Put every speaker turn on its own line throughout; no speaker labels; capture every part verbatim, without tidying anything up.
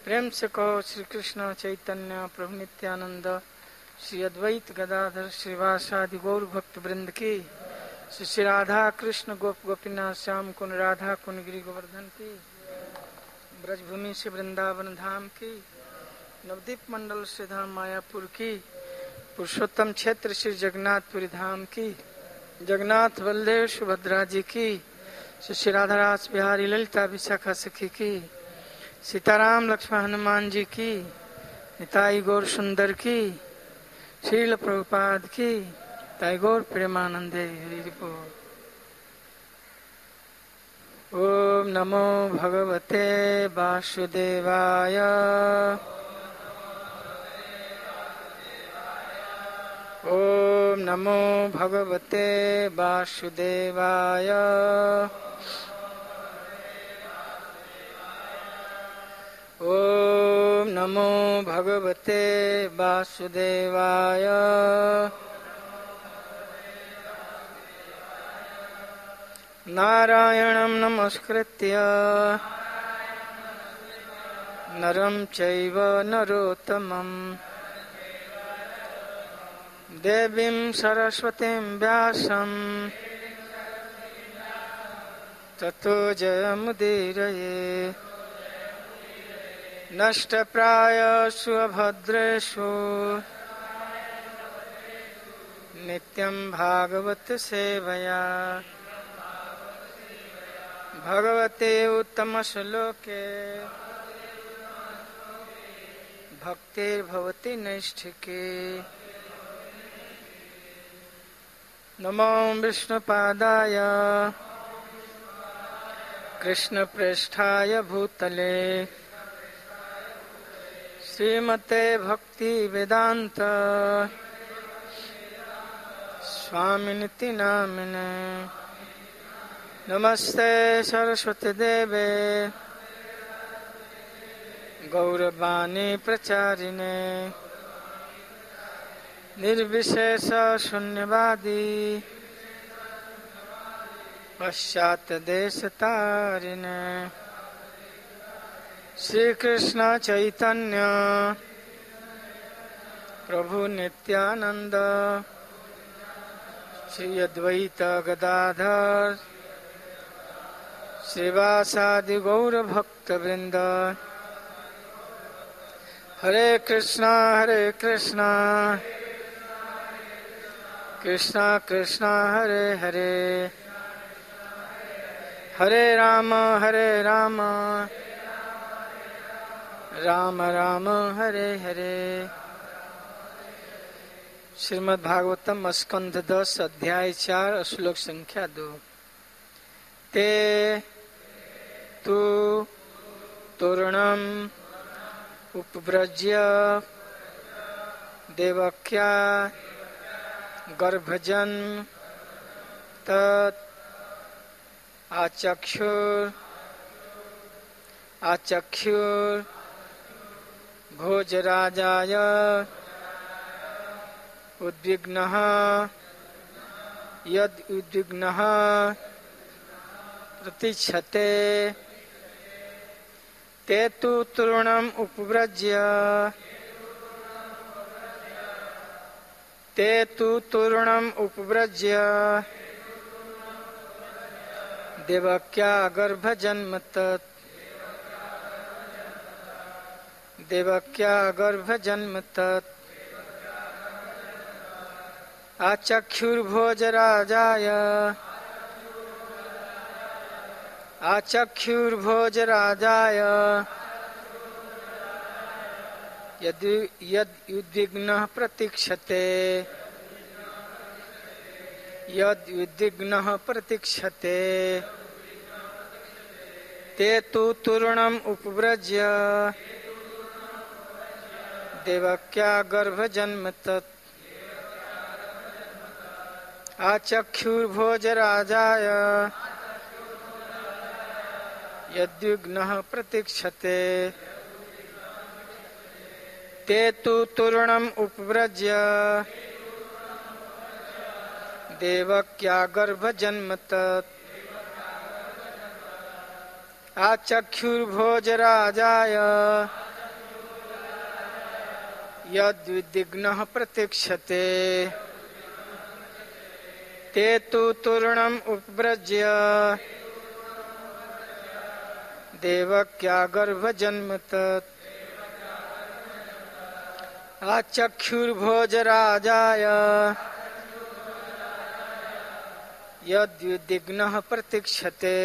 प्रेम से कहो श्री कृष्ण चैतन्य प्रभु नित्यानंद श्री अद्वैत गदाधर श्रीवासादि गौर भक्त वृंद की, श्री श्री राधा कृष्ण गोप गोपीनाथ श्याम कुन राधा कुन गिरि गोवर्धन की, ब्रजभूमि से वृंदावन धाम की, नवदीप मंडल से धाम मायापुर की, पुरुषोत्तम क्षेत्र श्री जगन्नाथपुरी धाम की, जगन्नाथ बलदेव सुभद्रा जी की, श्री श्री राधारास बिहारी ललिता विशाखा सखी की, सीताराम लक्ष्मण हनुमान जी की, निताई गौर सुंदर की, श्रील प्रभुपाद की, ताई गौर प्रेमानंदे हरि बोल। ओम नमो भगवते वासुदेवाय। ओम नमो भगवते वासुदेवाय। ओम नमो भगवते वासुदेवाय। नारायणं नमस्कृत्य नरं चैव नरोत्तमं देवीं सरस्वतीं व्यासं ततो जयमुदीरये। नष्टप्रायेषु अभद्रेषु नित्यं भागवत सेवया भगवते उत्तम श्लोके भक्तिर्भवति नैष्ठिके। नमो विष्णुपादाय कृष्णप्रेष्ठाय भूतले श्रीमते भक्ति वेदांत स्वामिनिति नामिने। नमस्ते सरस्वती देवे गौरवाणी प्रचारिणे निर्विशेष शून्यवादी पश्चात देश तारिणे। श्री कृष्ण चैतन्य प्रभु नित्यानंद श्री अद्वैत गदाधर श्रीवासादि गौर भक्त वृंद। हरे कृष्णा हरे कृष्णा कृष्णा कृष्णा हरे हरे हरे राम हरे राम राम राम हरे हरे। श्रीमद् भागवतम स्कंध दस अध्याय चार श्लोक संख्या दो। ते तु तोरणम उपव्रज्य देवक्या गर्भजन्म तत् आचक्षुर आचक्षुर भोजराजाय उद्विग्नः यद उद्विग्नः प्रतीक्षते ते तु तरुणम् उपव्रज्य ते तु तरुणम् उपव्रज्य देवक्या गर्भजन्म तत् देवक्या गर्भजन्म तत् आचक्षुर्भोजराजाय आचक्षुर्भोजराजाय यद यद उद्विग्नः प्रतीक्षते यद उद्विग्नः प्रतीक्षते ते तु तरुणम् उपव्रज्य देवक्या गर्भजन्म तत् आचक्षुर्भोजराजाय यद्विग्नः प्रतीक्षते ते तु तरुणम् उपव्रज्य देवक्या गर्भजन्म तत् आचक्षुर्भोजराजाय यद्विदिग्नः प्रतीक्षते ते तु तूर्णम् उपव्रज्य देवक्या गर्भजन्मत आचक्षुर्भोजराजाय यद्विदिग्नः प्रतीक्षते।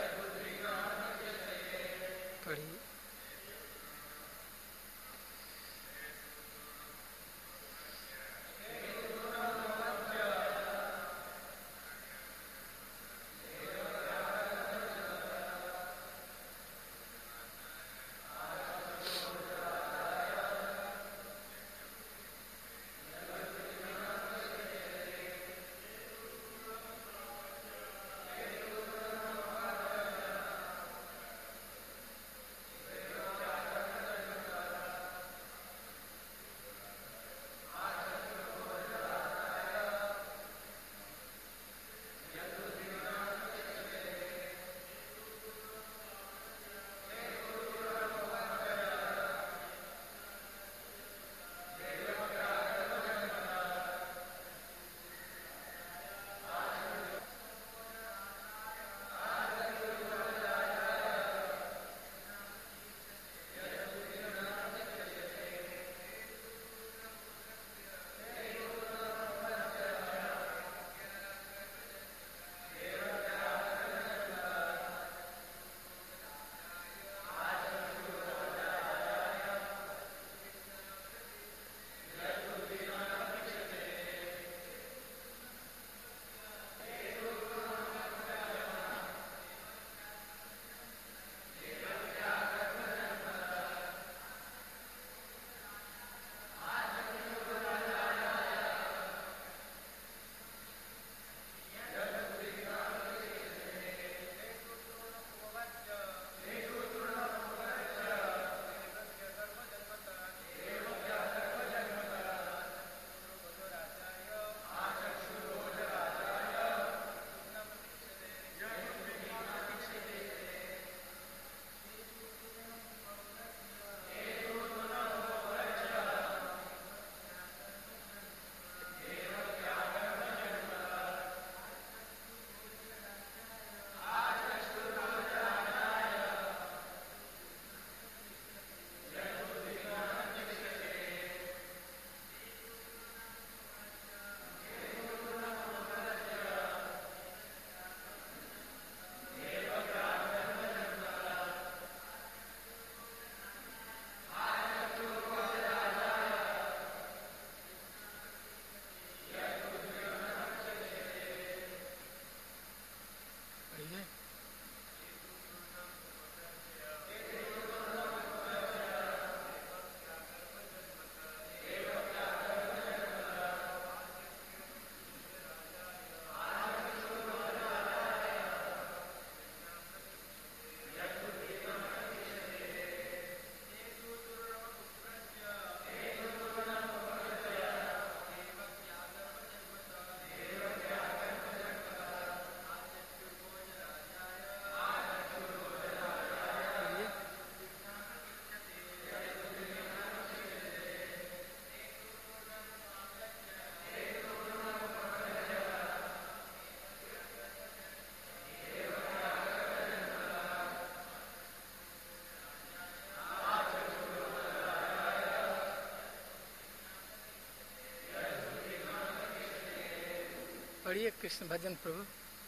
पढ़िए कृष्ण भजन प्रभु।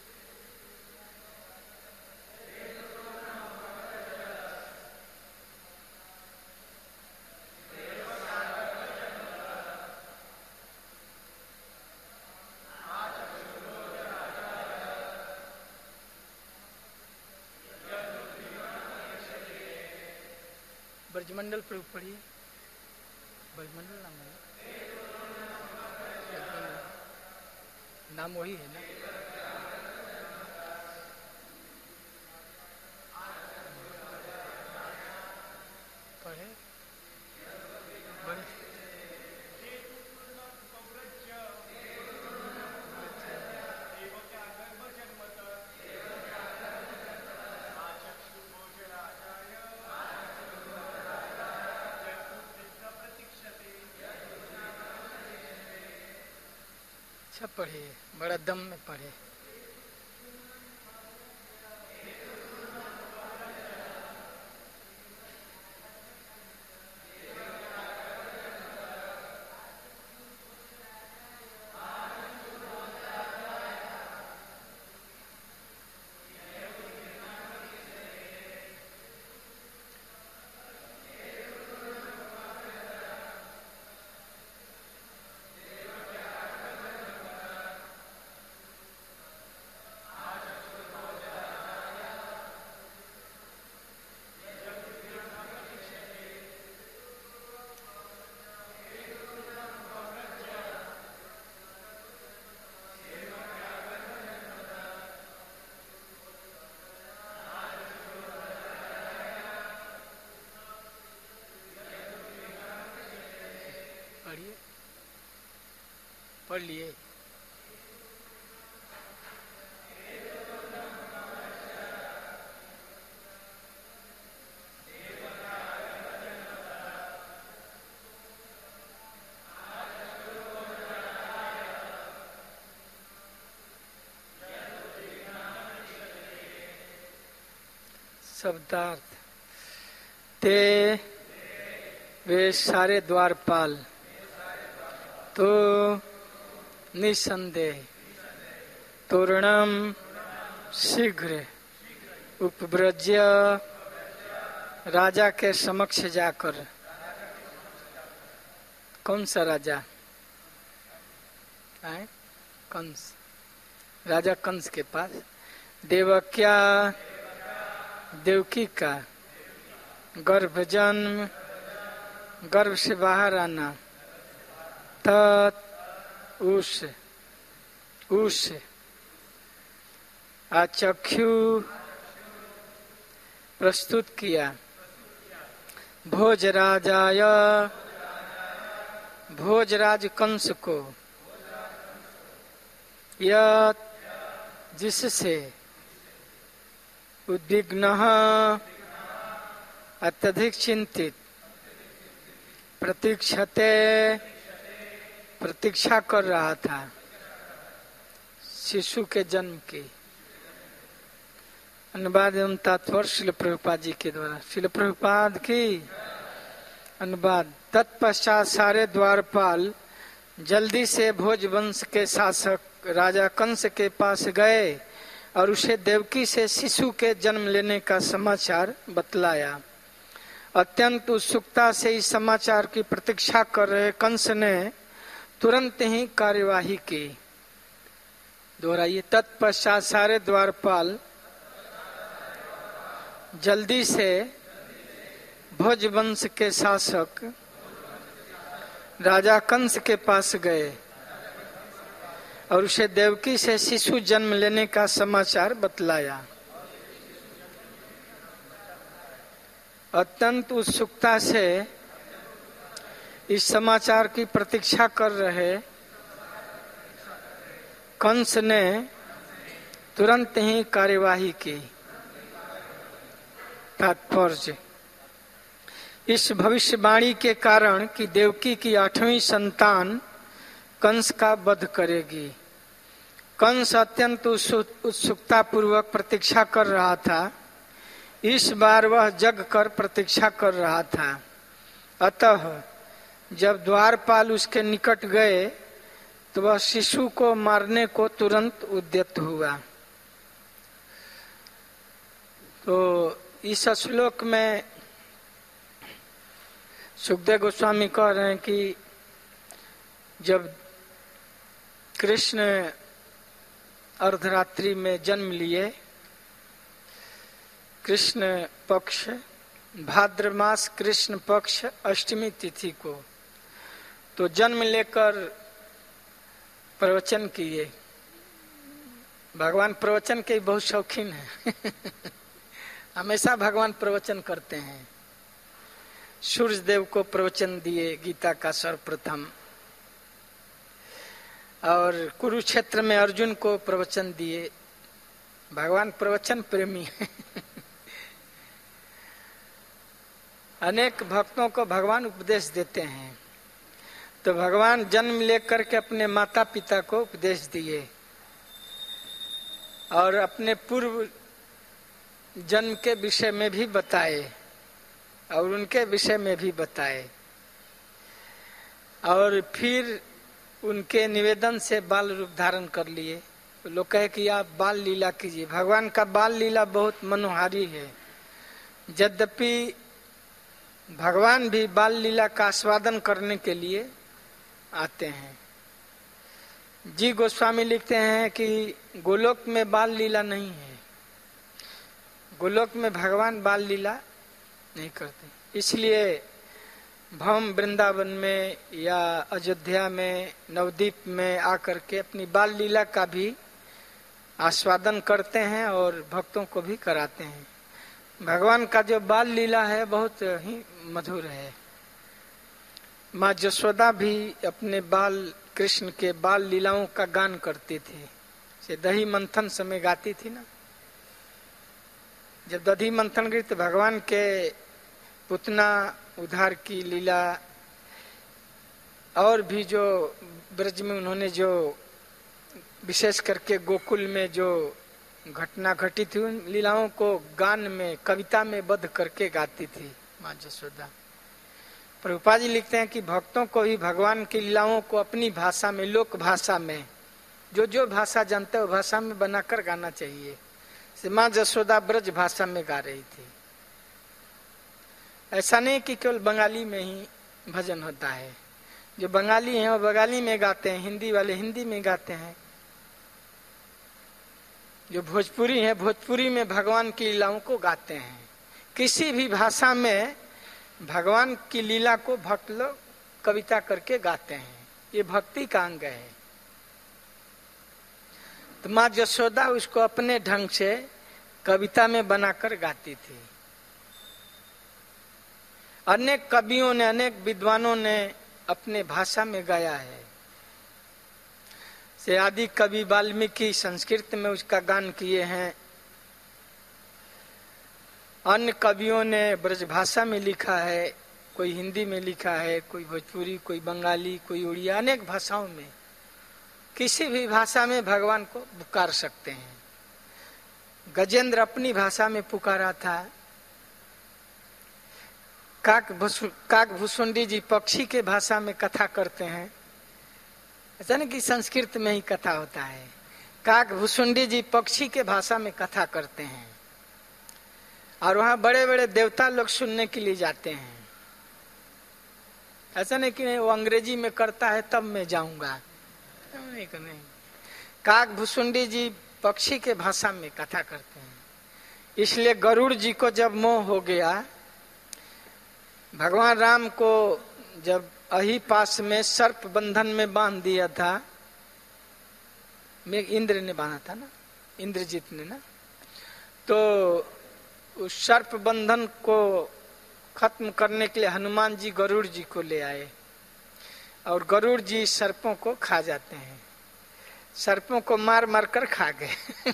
ब्रजमंडल प्रभु पढ़िए। ब्रजमंडल नाम है, नाम वही है ना। पढ़े बड़े अच्छा पढ़िए, बड़ा दम में पढ़े। पढ़िए, पढ़ लिए। शब्दार्थ। ते वे सारे द्वारपाल तो निसंदेह तोरणम शीघ्र उपव्रज्य राजा के समक्ष जाकर। कौन सा राजा है? कंस। राजा कंस के पास देवक्या देवकी का गर्भ जन्म, गर्भ से बाहर आना, तत् उस उस आचक्षु प्रस्तुत किया। भोजराजाय भोजराज कंस को, यत् जिससे उद्विग्न अत्यधिक चिंतित प्रतीक्षते प्रतीक्षा कर रहा था शिशु के जन्म की। अनुवाद एवं तात्पर्य शिल प्रभुपाद जी के द्वारा। शिल प्रभुपाद की अनुवाद। तत्पश्चात सारे द्वारपाल जल्दी से भोजवंश के शासक राजा कंस के पास गए और उसे देवकी से शिशु के जन्म लेने का समाचार बतलाया। अत्यंत उत्सुकता से इस समाचार की प्रतीक्षा कर रहे कंस ने तुरंत ही कार्यवाही की। दोहराइए। तत्पश्चात सारे द्वारपाल जल्दी से भोजवंश के शासक राजा कंस के पास गए और उसे देवकी से शिशु जन्म लेने का समाचार बतलाया। अत्यंत उत्सुकता से इस समाचार की प्रतीक्षा कर रहे कंस ने तुरंत ही कार्यवाही की। तात्पर्य। इस भविष्यवाणी के कारण कि देवकी की आठवीं संतान कंस का वध करेगी। कंस अत्यंत उत्सुकता पूर्वक प्रतीक्षा कर रहा था। इस बार वह जग कर प्रतीक्षा कर रहा था। अतः जब द्वारपाल उसके निकट गए तो वह शिशु को मारने को तुरंत उद्यत हुआ। तो इस श्लोक में सुखदेव गोस्वामी कह रहे हैं कि जब कृष्ण अर्धरात्रि में जन्म लिए, कृष्ण पक्ष भाद्र मास कृष्ण पक्ष अष्टमी तिथि को, तो जन्म लेकर प्रवचन किए। भगवान प्रवचन के बहुत शौकीन है हमेशा भगवान प्रवचन करते हैं। सूर्य देव को प्रवचन दिए गीता का सर्वप्रथम, और कुरुक्षेत्र में अर्जुन को प्रवचन दिए। भगवान प्रवचन प्रेमी है अनेक भक्तों को भगवान उपदेश देते हैं। तो भगवान जन्म लेकर के अपने माता पिता को उपदेश दिए और अपने पूर्व जन्म के विषय में भी बताए और उनके विषय में भी बताए और फिर उनके निवेदन से बाल रूप धारण कर लिए। तो लोग कहे कि आप बाल लीला कीजिए। भगवान का बाल लीला बहुत मनोहारी है। यद्यपि भगवान भी बाल लीला का आस्वादन करने के लिए आते हैं। जी गोस्वामी लिखते हैं कि गोलोक में बाल लीला नहीं है, गोलोक में भगवान बाल लीला नहीं करते। इसलिए हम वृंदावन में या अयोध्या में नवदीप में आकर के अपनी बाल लीला का भी आस्वादन करते हैं और भक्तों को भी कराते हैं। भगवान का जो बाल लीला है बहुत ही मधुर है। माँ जसोदा भी अपने बाल कृष्ण के बाल लीलाओं का गान करती थी। से दही मंथन समय गाती थी ना। जब दही मंथन गई तो भगवान के पुतना उद्धार की लीला और भी जो ब्रज में उन्होंने जो विशेष करके गोकुल में जो घटना घटी थी उन लीलाओं को गान में कविता में बद्ध करके गाती थी माँ जसोदा। प्रभुपाद जी लिखते हैं कि भक्तों को भी भगवान की लीलाओं को अपनी भाषा में, लोक भाषा में, जो जो भाषा जानते हो भाषा में बनाकर गाना चाहिए। से माँ जसोदा ब्रज भाषा में गा रही थी। ऐसा नहीं कि केवल बंगाली में ही भजन होता है। जो बंगाली हैं वो बंगाली में गाते हैं, हिंदी वाले हिंदी में गाते हैं। जो भोजपुरी हैं भोजपुरी में भगवान की लीलाओं को गाते हैं। किसी भी भाषा में भगवान की लीला को भक्त लोग कविता करके गाते हैं। ये भक्ति का अंग है। तो माँ जसोदा उसको अपने ढंग से कविता में बनाकर गाती थी। अनेक कवियों ने, अनेक विद्वानों ने अपने भाषा में गाया है। से आदि कवि वाल्मीकि संस्कृत में उसका गान किए हैं। अन्य कवियों ने ब्रज भाषा में लिखा है, कोई हिंदी में लिखा है, कोई भोजपुरी, कोई बंगाली, कोई उड़िया, अनेक भाषाओं में। किसी भी भाषा में भगवान को पुकार सकते हैं। गजेंद्र अपनी भाषा में पुकारा था। काक काक भुसुंडी जी पक्षी के भाषा में कथा करते हैं। ऐसा नहीं कि संस्कृत में ही कथा होता है। काक भुसुंडी जी पक्षी के भाषा में कथा करते हैं और वहां बड़े बड़े देवता लोग सुनने के लिए जाते हैं। ऐसा नहीं कि वो अंग्रेजी में करता है तब मैं जाऊंगा, नहीं नहीं। काक भुसुंडी जी पक्षी के भाषा में कथा करते हैं। इसलिए गरुड़ जी को जब मोह हो गया, भगवान राम को जब अही पास में सर्प बंधन में बांध दिया था, में इंद्र ने बांधा था ना, इंद्रजीत ने ना, तो उस सर्प बंधन को खत्म करने के लिए हनुमान जी गरुड़ जी को ले आए और गरुड़ जी सर्पों को खा जाते हैं। सर्पों को मार मार कर खा गए।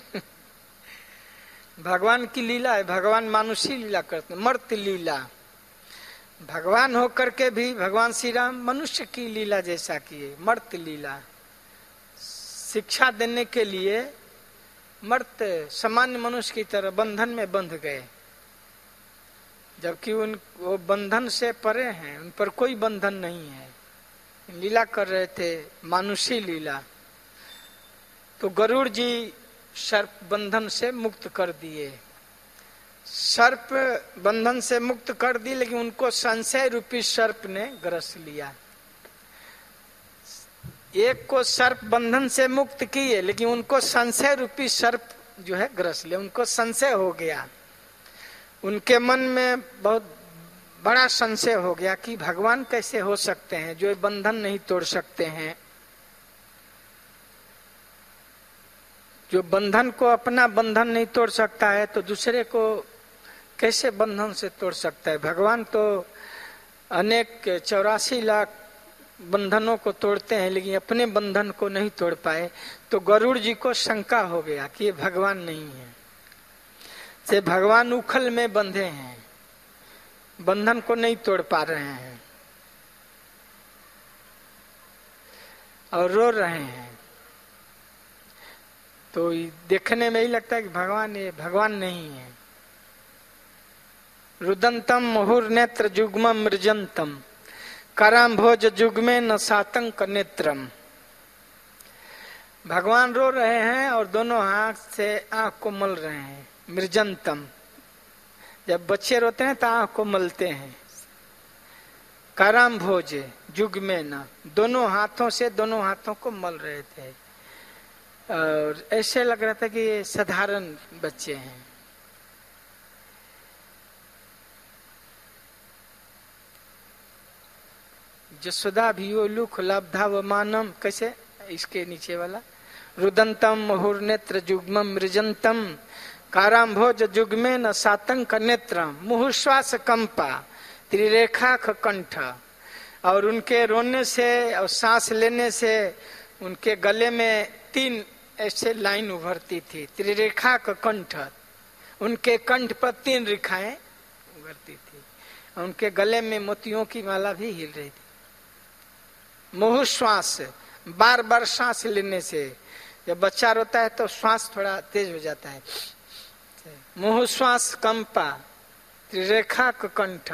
भगवान की लीला है। भगवान मानुषी लीला करते हैं, मर्त लीला। भगवान होकर के भी भगवान श्री राम मनुष्य की लीला जैसा किए, मर्त लीला। शिक्षा देने के लिए मर्त सामान्य मनुष्य की तरह बंधन में बंध गए, जबकि उन वो बंधन से परे हैं, उन पर कोई बंधन नहीं है। लीला कर रहे थे, मानुषी लीला। तो गरुड़ जी सर्प बंधन से मुक्त कर दिए। सर्प बंधन से मुक्त कर दिए, लेकिन उनको संशय रूपी सर्प ने ग्रस लिया। एक को सर्प बंधन से मुक्त किए, लेकिन उनको संशय रूपी सर्प जो है ग्रस लिया। उनको संशय हो गया, उनके मन में बहुत बड़ा संशय हो गया कि भगवान कैसे हो सकते हैं जो बंधन नहीं तोड़ सकते हैं, जो बंधन को अपना बंधन नहीं तोड़ सकता है तो दूसरे को कैसे बंधन से तोड़ सकता है। भगवान तो अनेक चौरासी लाख बंधनों को तोड़ते हैं, लेकिन अपने बंधन को नहीं तोड़ पाए। तो गरुड़ जी को शंका हो गया कि ये भगवान नहीं है, से भगवान उखल में बंधे हैं, बंधन को नहीं तोड़ पा रहे हैं। और रो रहे हैं। तो देखने में ही लगता है कि भगवान ये भगवान नहीं है। रुदंतम मुहुर नेत्र जुग्मम मृजंतम कराम भोज जुग्मे न सातंक नेत्रम। भगवान रो रहे हैं और दोनों हाथ से आंख को मल रहे हैं। मृजंतम, जब बच्चे रोते हैं तो आंख को मलते हैं। कराम भोज जुग्मे न, दोनों हाथों से दोनों हाथों को मल रहे थे और ऐसे लग रहा था कि ये साधारण बच्चे हैं। जसोदा भी वो लुख लब्धा व मानम, कैसे इसके नीचे वाला, रुदंतम मुहुर नेत्र जुग्मम मृजंतम काराम भोज जुग्मे न सातंक नेत्रम मुहुश्वास कंपा त्रिरेखा कंठ। और उनके रोने से और सांस लेने से उनके गले में तीन ऐसे लाइन उभरती थी। त्रिरेखा कंठ, उनके कंठ पर तीन रेखाएं उभरती थी। उनके गले में मोतियों की माला भी हिल रही थी। मुहुश्वास, बार बार सांस लेने से, जब बच्चा रोता है तो श्वास थोड़ा तेज हो जाता है। मुहुश्वास कंपा त्रिरेखा कंठ।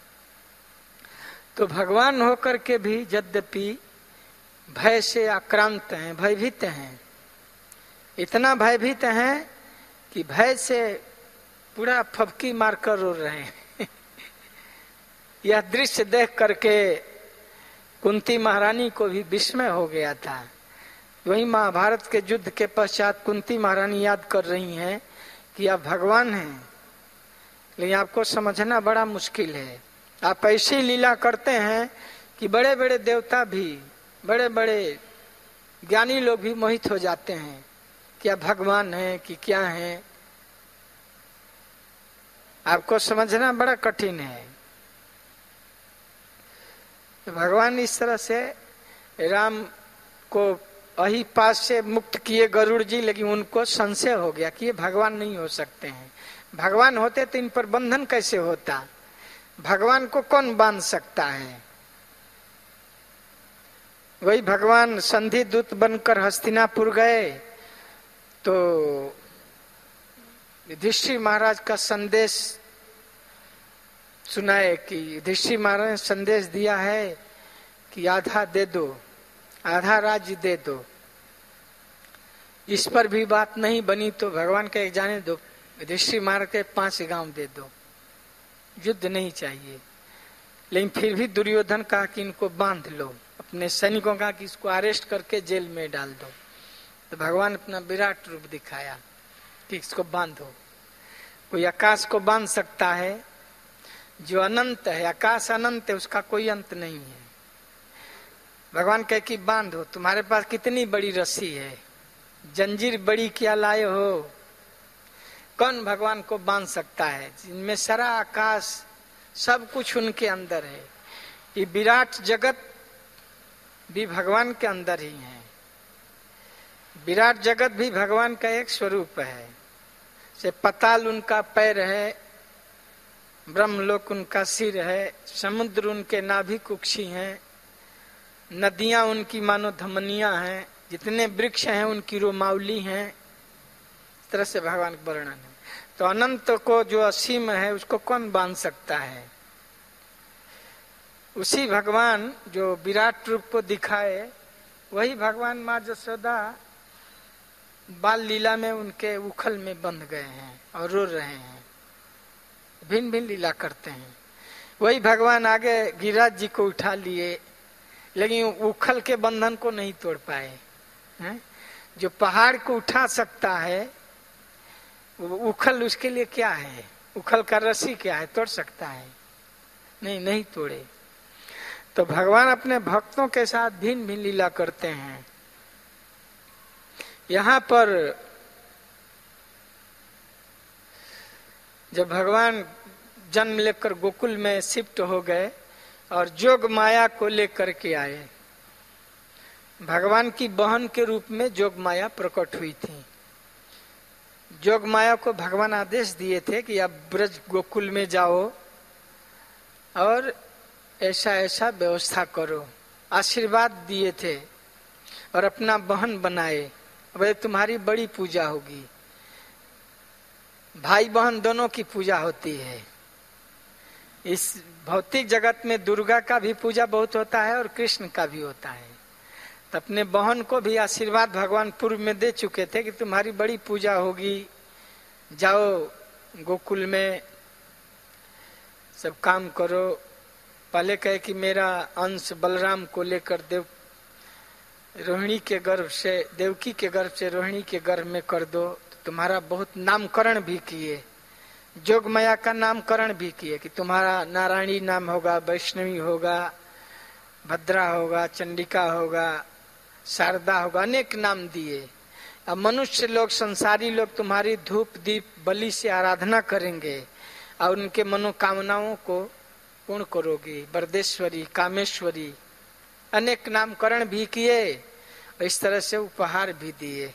तो भगवान होकर के भी यद्यपि भय से आक्रांत हैं, भयभीत हैं, इतना भयभीत हैं कि भय से पूरा फबकी मारकर रो रहे हैं। यह दृश्य देख करके कुंती महारानी को भी विस्मय हो गया था। वही महाभारत के युद्ध के पश्चात कुंती महारानी याद कर रही हैं कि आप भगवान हैं, लेकिन आपको समझना बड़ा मुश्किल है। आप ऐसी लीला करते हैं कि बड़े बड़े देवता भी, बड़े बड़े ज्ञानी लोग भी मोहित हो जाते हैं कि आप भगवान हैं कि क्या हैं। आपको समझना बड़ा कठिन है। तो भगवान इस तरह से राम को अही पास से मुक्त किए गरुड़ जी, लेकिन उनको संशय हो गया कि ये भगवान नहीं हो सकते हैं। भगवान होते तो इन पर बंधन कैसे होता, भगवान को कौन बांध सकता है। वही भगवान संधि दूत बनकर हस्तिनापुर गए तो युधिष्ठिर महाराज का संदेश सुनाए कि युधिष्ठिर महाराज ने संदेश दिया है कि आधा दे दो, आधा राज्य दे दो। इस पर भी बात नहीं बनी तो भगवान कहे जाने दो, युधिष्ठिर महाराज के पांच गांव दे दो, युद्ध नहीं चाहिए। लेकिन फिर भी दुर्योधन कहा कि इनको बांध लो, अपने सैनिकों का कि इसको अरेस्ट करके जेल में डाल दो। तो भगवान अपना विराट रूप दिखाया कि इसको बांधो। कोई आकाश को बांध सकता है जो अनंत है, आकाश अनंत है, उसका कोई अंत नहीं है। भगवान कहे कि बांधो, तुम्हारे पास कितनी बड़ी रस्सी है, जंजीर बड़ी क्या लाए हो। कौन भगवान को बांध सकता है, जिनमें सारा आकाश सब कुछ उनके अंदर है। ये विराट जगत भी भगवान के अंदर ही है। विराट जगत भी भगवान का एक स्वरूप है। से पताल उनका पैर है, ब्रह्मलोक उनका सिर है, समुद्र उनके नाभि कुक्षी हैं, नदियां उनकी मानो धमनियां हैं, जितने वृक्ष हैं उनकी रोमावली हैं। इस तरह से भगवान का वर्णन है। तो अनंत को जो असीम है उसको कौन बांध सकता है। उसी भगवान जो विराट रूप को दिखाए, वही भगवान माँ जसोदा बाल लीला में उनके उखल में बंध गए हैं और रो रहे हैं, भिन्न भिन्न लीला करते हैं। वही भगवान आगे गिरिराज जी को उठा लिए, लेकिन उखल के बंधन को नहीं तोड़ पाए हैं? जो पहाड़ को उठा सकता है वो उखल उसके लिए क्या है, उखल का रस्सी क्या है, तोड़ सकता है? नहीं, नहीं तोड़े। तो भगवान अपने भक्तों के साथ भिन्न भिन्न लीला करते हैं। यहाँ पर जब भगवान जन्म लेकर गोकुल में शिफ्ट हो गए और जोग माया को लेकर के आए, भगवान की बहन के रूप में जोग माया प्रकट हुई थी। जोग माया को भगवान आदेश दिए थे कि आप ब्रज गोकुल में जाओ और ऐसा ऐसा व्यवस्था करो, आशीर्वाद दिए थे। और अपना बहन बनाए, अबे तुम्हारी बड़ी पूजा होगी। भाई बहन दोनों की पूजा होती है। इस भौतिक जगत में दुर्गा का भी पूजा बहुत होता है और कृष्ण का भी होता है। तो अपने बहन को भी आशीर्वाद भगवान पूर्व में दे चुके थे कि तुम्हारी बड़ी पूजा होगी, जाओ गोकुल में सब काम करो। पहले कहे कि मेरा अंश बलराम को लेकर देव रोहिणी के गर्भ से, देवकी के गर्भ से रोहिणी के गर्भ में कर दो। तो तुम्हारा बहुत नामकरण भी किए, जोगमाया का नामकरण भी किए कि तुम्हारा नारायणी नाम होगा, वैष्णवी होगा, भद्रा होगा, चंडिका होगा, शारदा होगा, अनेक नाम दिए। अब मनुष्य लोग, संसारी लोग तुम्हारी धूप दीप बलि से आराधना करेंगे और उनके मनोकामनाओं को पूर्ण करोगी। बरदेश्वरी, कामेश्वरी, अनेक नामकरण भी किए और इस तरह से उपहार भी दिए।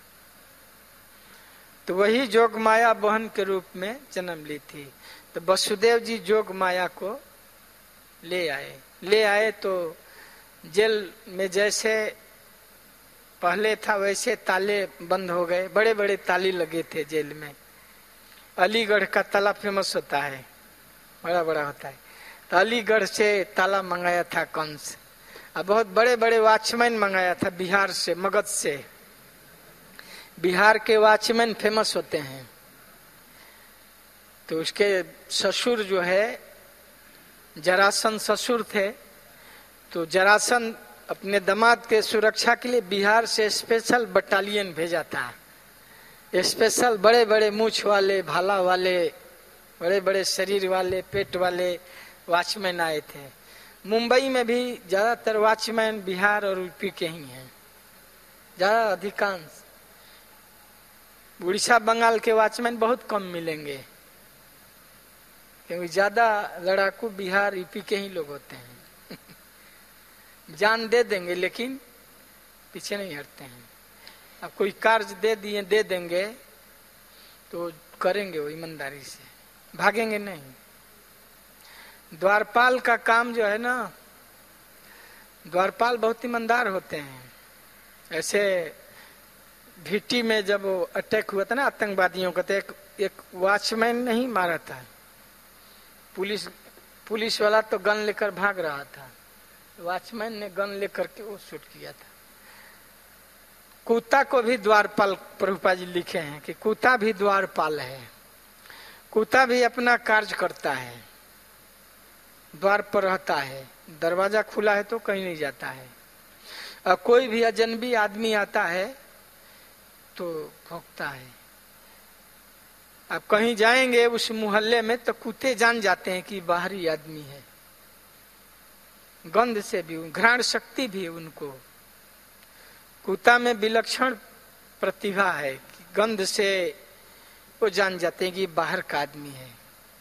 तो वही जोग माया बहन के रूप में जन्म ली थी। तो वसुदेव जी जोग माया को ले आए ले आए तो जेल में जैसे पहले था वैसे ताले बंद हो गए, बड़े बड़े ताले लगे थे जेल में। अलीगढ़ का ताला फेमस होता है, बड़ा बड़ा होता है। तो अलीगढ़ से ताला मंगाया था कंस, और बहुत बड़े बड़े वॉचमैन मंगाया था बिहार से, मगध से। बिहार के वॉचमैन फेमस होते हैं। तो उसके ससुर जो है जरासंध ससुर थे, तो जरासंध अपने दामाद के सुरक्षा के लिए बिहार से स्पेशल बटालियन भेजा था। स्पेशल बड़े बड़े मूछ वाले, भाला वाले, बड़े बड़े शरीर वाले, पेट वाले वॉचमैन आए थे। मुंबई में भी ज्यादातर वॉचमैन बिहार और यूपी के ही हैं, ज्यादा अधिकांश। उड़ीसा बंगाल के वॉचमैन बहुत कम मिलेंगे, क्योंकि ज्यादा लड़ाकू बिहार यूपी के ही लोग होते हैं। जान दे देंगे लेकिन पीछे नहीं हटते हैं। अब कोई कार्य दे दिए दे देंगे तो करेंगे वो ईमानदारी से, भागेंगे नहीं। द्वारपाल का काम जो है ना, द्वारपाल बहुत ईमानदार होते हैं। ऐसे भीटी में जब वो अटैक हुआ था ना आतंकवादियों का, तो एक, एक वॉचमैन नहीं मारा था, पुलिस पुलिस वाला तो गन लेकर भाग रहा था, वॉचमैन ने गन लेकर के वो शूट किया था। कुत्ता को भी द्वारपाल प्रभुपा जी लिखे हैं कि कुत्ता भी द्वारपाल है। कुत्ता भी अपना कार्य करता है, द्वार पर रहता है, दरवाजा खुला है तो कहीं नहीं जाता है। और कोई भी अजनबी आदमी आता है तो भौंकता है। अब कहीं जाएंगे उस मोहल्ले में तो कुत्ते जान जाते हैं कि बाहरी आदमी है। गंध से भी, घ्राण शक्ति भी उनको, कुत्ता में विलक्षण प्रतिभा है कि गंध से वो जान जाते हैं कि बाहर का आदमी है।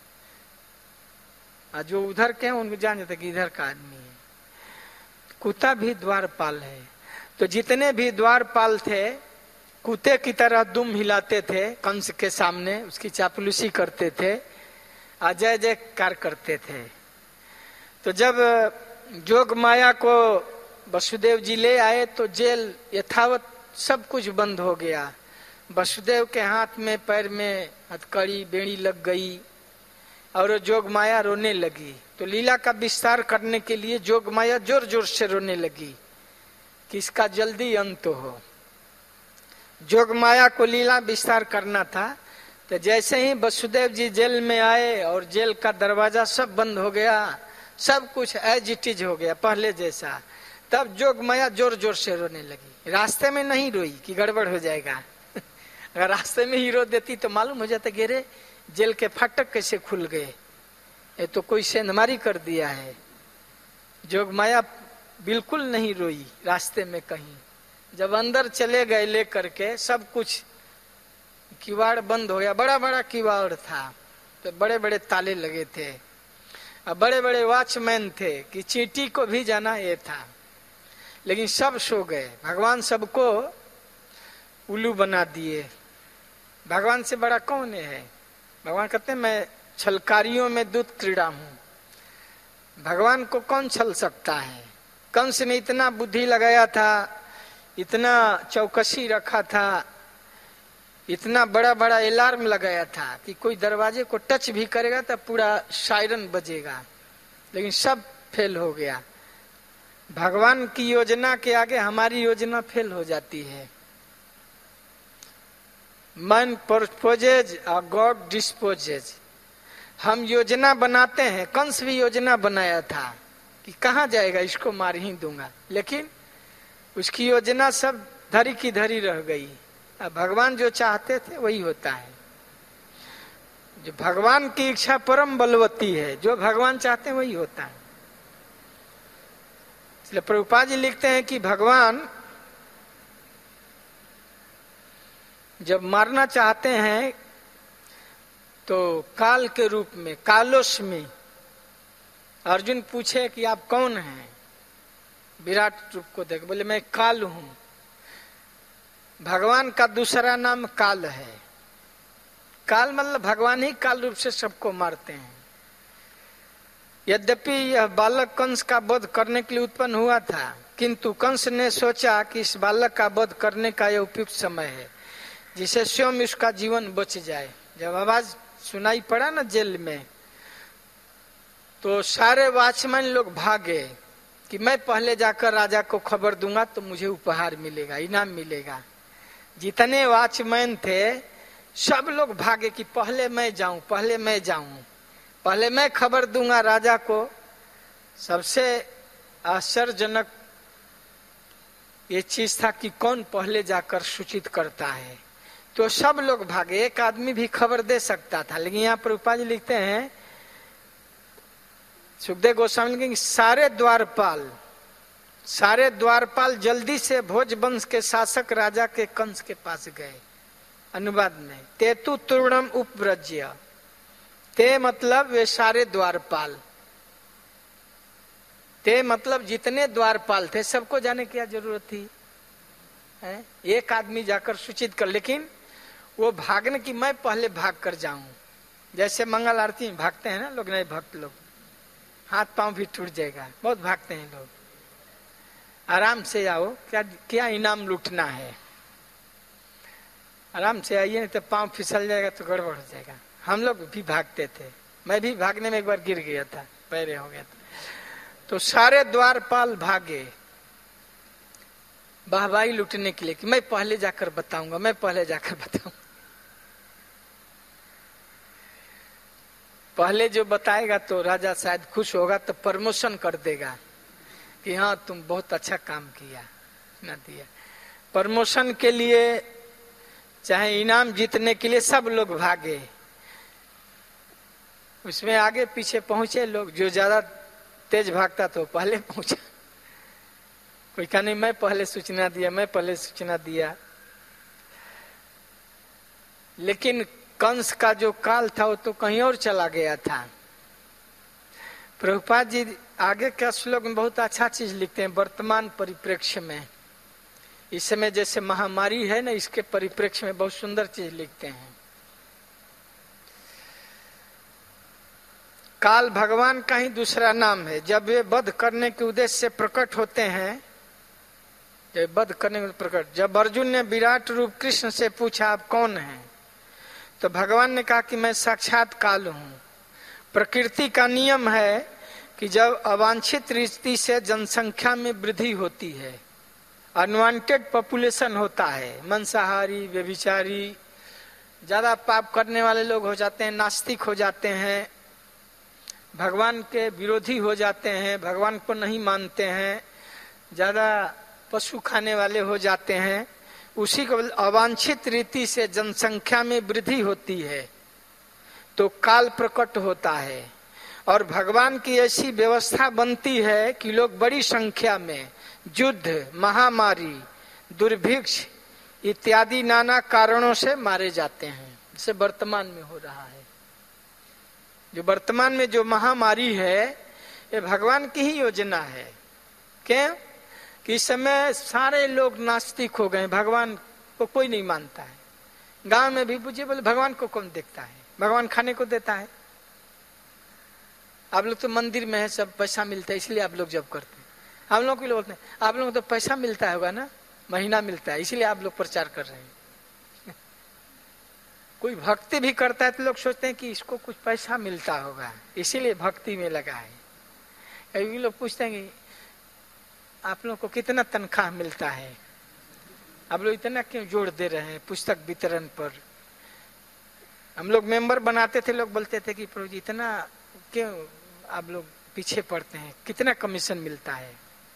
और जो उधर के हैं उनको जान जाते हैं कि इधर का आदमी है। कुत्ता भी द्वारपाल है। तो जितने भी द्वारपाल थे कुत्ते की तरह दुम हिलाते थे कंस के सामने, उसकी चापलूसी करते थे, अजय जयकार करते थे। तो जब जोग माया को वसुदेव जी ले आए तो जेल यथावत सब कुछ बंद हो गया। वसुदेव के हाथ में पैर में हथकड़ी बेड़ी लग गई और जोग माया रोने लगी। तो लीला का विस्तार करने के लिए जोग माया जोर जोर से रोने लगी कि इसका जल्दी अंत हो। जोग माया को लीला विस्तार करना था। तो जैसे ही वसुदेव जी जेल में आए और जेल का दरवाजा सब बंद हो गया, सब कुछ एज इट इज हो गया पहले जैसा, तब जोग माया जोर जोर से रोने लगी। रास्ते में नहीं रोई कि गड़बड़ हो जाएगा। अगर रास्ते में ही रो देती तो मालूम हो जाता कि रे जेल के फाटक कैसे खुल गए, ये तो कोई सेंधमारी कर दिया है। जोग माया बिल्कुल नहीं रोई रास्ते में कहीं। जब अंदर चले गए ले करके सब कुछ, किवाड़ बंद हो गया, बड़ा बड़ा किवाड़ था, तो बड़े बड़े ताले लगे थे, अब बड़े बड़े वॉचमैन थे कि चींटी को भी जाना ये था। लेकिन सब सो गए। भगवान सबको उल्लू बना दिए। भगवान से बड़ा कौन है? भगवान कहते हैं मैं छलकारियों में दूत क्रीड़ा हूं। भगवान को कौन छल सकता है? कंस ने इतना बुद्धि लगाया था इतना चौकसी रखा था, इतना बड़ा बड़ा अलार्म लगाया था कि कोई दरवाजे को टच भी करेगा तो पूरा सायरन बजेगा, लेकिन सब फेल हो गया। भगवान की योजना के आगे हमारी योजना फेल हो जाती है। मन प्रपोजेज और गॉड डिस्पोजेज। हम योजना बनाते हैं, कंस भी योजना बनाया था कि कहाँ जाएगा, इसको मार ही दूंगा, लेकिन उसकी योजना सब धरी की धरी रह गई। अब भगवान जो चाहते थे वही होता है। जो भगवान की इच्छा परम बलवती है, जो भगवान चाहते हैं वही होता है। इसलिए प्रभुपाद जी लिखते हैं कि भगवान जब मारना चाहते हैं तो काल के रूप में, कालोश में, अर्जुन पूछे कि आप कौन हैं, विराट रूप को देख बोले मैं काल हूं। भगवान का दूसरा नाम काल है। काल मतलब भगवान ही काल रूप से सबको मारते हैं। यद्यपि यह बालक कंस का वध करने के लिए उत्पन्न हुआ था, किंतु कंस ने सोचा कि इस बालक का वध करने का यह उपयुक्त समय है जिसे स्वयं उसका जीवन बच जाए। जब आवाज सुनाई पड़ा ना जेल में, तो सारे वॉचमैन लोग भागे कि मैं पहले जाकर राजा को खबर दूंगा तो मुझे उपहार मिलेगा, इनाम मिलेगा। जितने वॉचमैन थे सब लोग भागे कि पहले मैं जाऊं, पहले मैं जाऊं, पहले मैं खबर दूंगा राजा को। सबसे आश्चर्यजनक ये चीज था कि कौन पहले जाकर सूचित करता है, तो सब लोग भागे। एक आदमी भी खबर दे सकता था, लेकिन यहाँ प्रभुपाद जी लिखते हैं, सुखदेव गोस्वामी लिखते हैं, सारे द्वारपाल सारे द्वारपाल जल्दी से भोज वंश के शासक राजा के कंस के पास गए। अनुवाद में तेतु तूर्णम उपव्रज्य, ते मतलब वे सारे द्वारपाल, ते मतलब जितने द्वारपाल थे सबको जाने की क्या जरूरत थी है? एक आदमी जाकर सूचित कर, लेकिन वो भागने की मैं पहले भाग कर जाऊं। जैसे मंगल आरती में भागते हैं ना लोग, नहीं भक्त लोग, हाथ पांव भी टूट जाएगा, बहुत भागते हैं लोग। आराम से आओ, क्या क्या इनाम लूटना है, आराम से आइए, नहीं तो पांव फिसल जाएगा तो गड़बड़ हो जाएगा। हम लोग भी भागते थे, मैं भी भागने में एक बार गिर गया था, पैरे हो गया था। तो सारे द्वारपाल भागे वाहवाही लूटने के लिए कि मैं पहले जाकर बताऊंगा, मैं पहले जाकर बताऊंगा। पहले जो बताएगा तो राजा शायद खुश होगा, तो प्रमोशन कर देगा कि हाँ तुम बहुत अच्छा काम किया ना दिया। प्रमोशन के लिए चाहे इनाम जीतने के लिए सब लोग भागे। उसमें आगे पीछे पहुंचे लोग, जो ज्यादा तेज भागता तो पहले पहुंचा। कोई कहा नहीं मैं पहले सूचना दिया, मैं पहले सूचना दिया। लेकिन कंस का जो काल था वो तो कहीं और चला गया था। प्रभुपाद जी आगे का श्लोक में बहुत अच्छा चीज लिखते हैं। वर्तमान परिप्रेक्ष्य में इस समय जैसे महामारी है ना, इसके परिप्रेक्ष्य में बहुत सुंदर चीज लिखते हैं। काल भगवान का ही दूसरा नाम है। जब वे वध करने के उद्देश्य से प्रकट होते हैं, जब वध करने के प्रकट जब अर्जुन ने विराट रूप कृष्ण से पूछा आप कौन हैं, तो भगवान ने कहा कि मैं साक्षात काल हूं। प्रकृति का नियम है कि जब अवांछित रीति से जनसंख्या में वृद्धि होती है, अनवांटेड पॉपुलेशन होता है, मांसाहारी, व्यभिचारी, ज्यादा पाप करने वाले लोग हो जाते हैं, नास्तिक हो जाते हैं, भगवान के विरोधी हो जाते हैं, भगवान को नहीं मानते हैं, ज्यादा पशु खाने वाले हो जाते हैं, उसी को अवांछित रीति से जनसंख्या में वृद्धि होती है तो काल प्रकट होता है। और भगवान की ऐसी व्यवस्था बनती है कि लोग बड़ी संख्या में युद्ध, महामारी, दुर्भिक्ष इत्यादि नाना कारणों से मारे जाते हैं, जैसे वर्तमान में हो रहा है। जो वर्तमान में जो महामारी है ये भगवान की ही योजना है। क्यों कि इस समय सारे लोग नास्तिक हो गए, भगवान को कोई नहीं मानता है। गांव में भी पूछिए, बोले भगवान को कौन देखता है, भगवान खाने को देता है। आप लोग तो मंदिर में है, सब पैसा मिलता है इसलिए आप लोग जब करते हैं। हम लोग को बोलते हैं आप लोग तो पैसा मिलता होगा ना, महीना मिलता है, इसीलिए आप लोग प्रचार कर रहे हैं। कोई भक्ति भी करता है तो लोग सोचते हैं कि इसको कुछ पैसा मिलता होगा, इसीलिए भक्ति में लगा है। कभी लोग पूछते हैं कि आप लोग को कितना तनख्वाह मिलता है, आप लोग इतना क्यों जोड़ दे रहे हैं पुस्तक वितरण पर। हम लोग मेंबर बनाते थे, लोग बोलते थे कि प्रभु जी इतना क्यों आप लोग पीछे पड़ते हैं, कितना कमीशन मिलता है।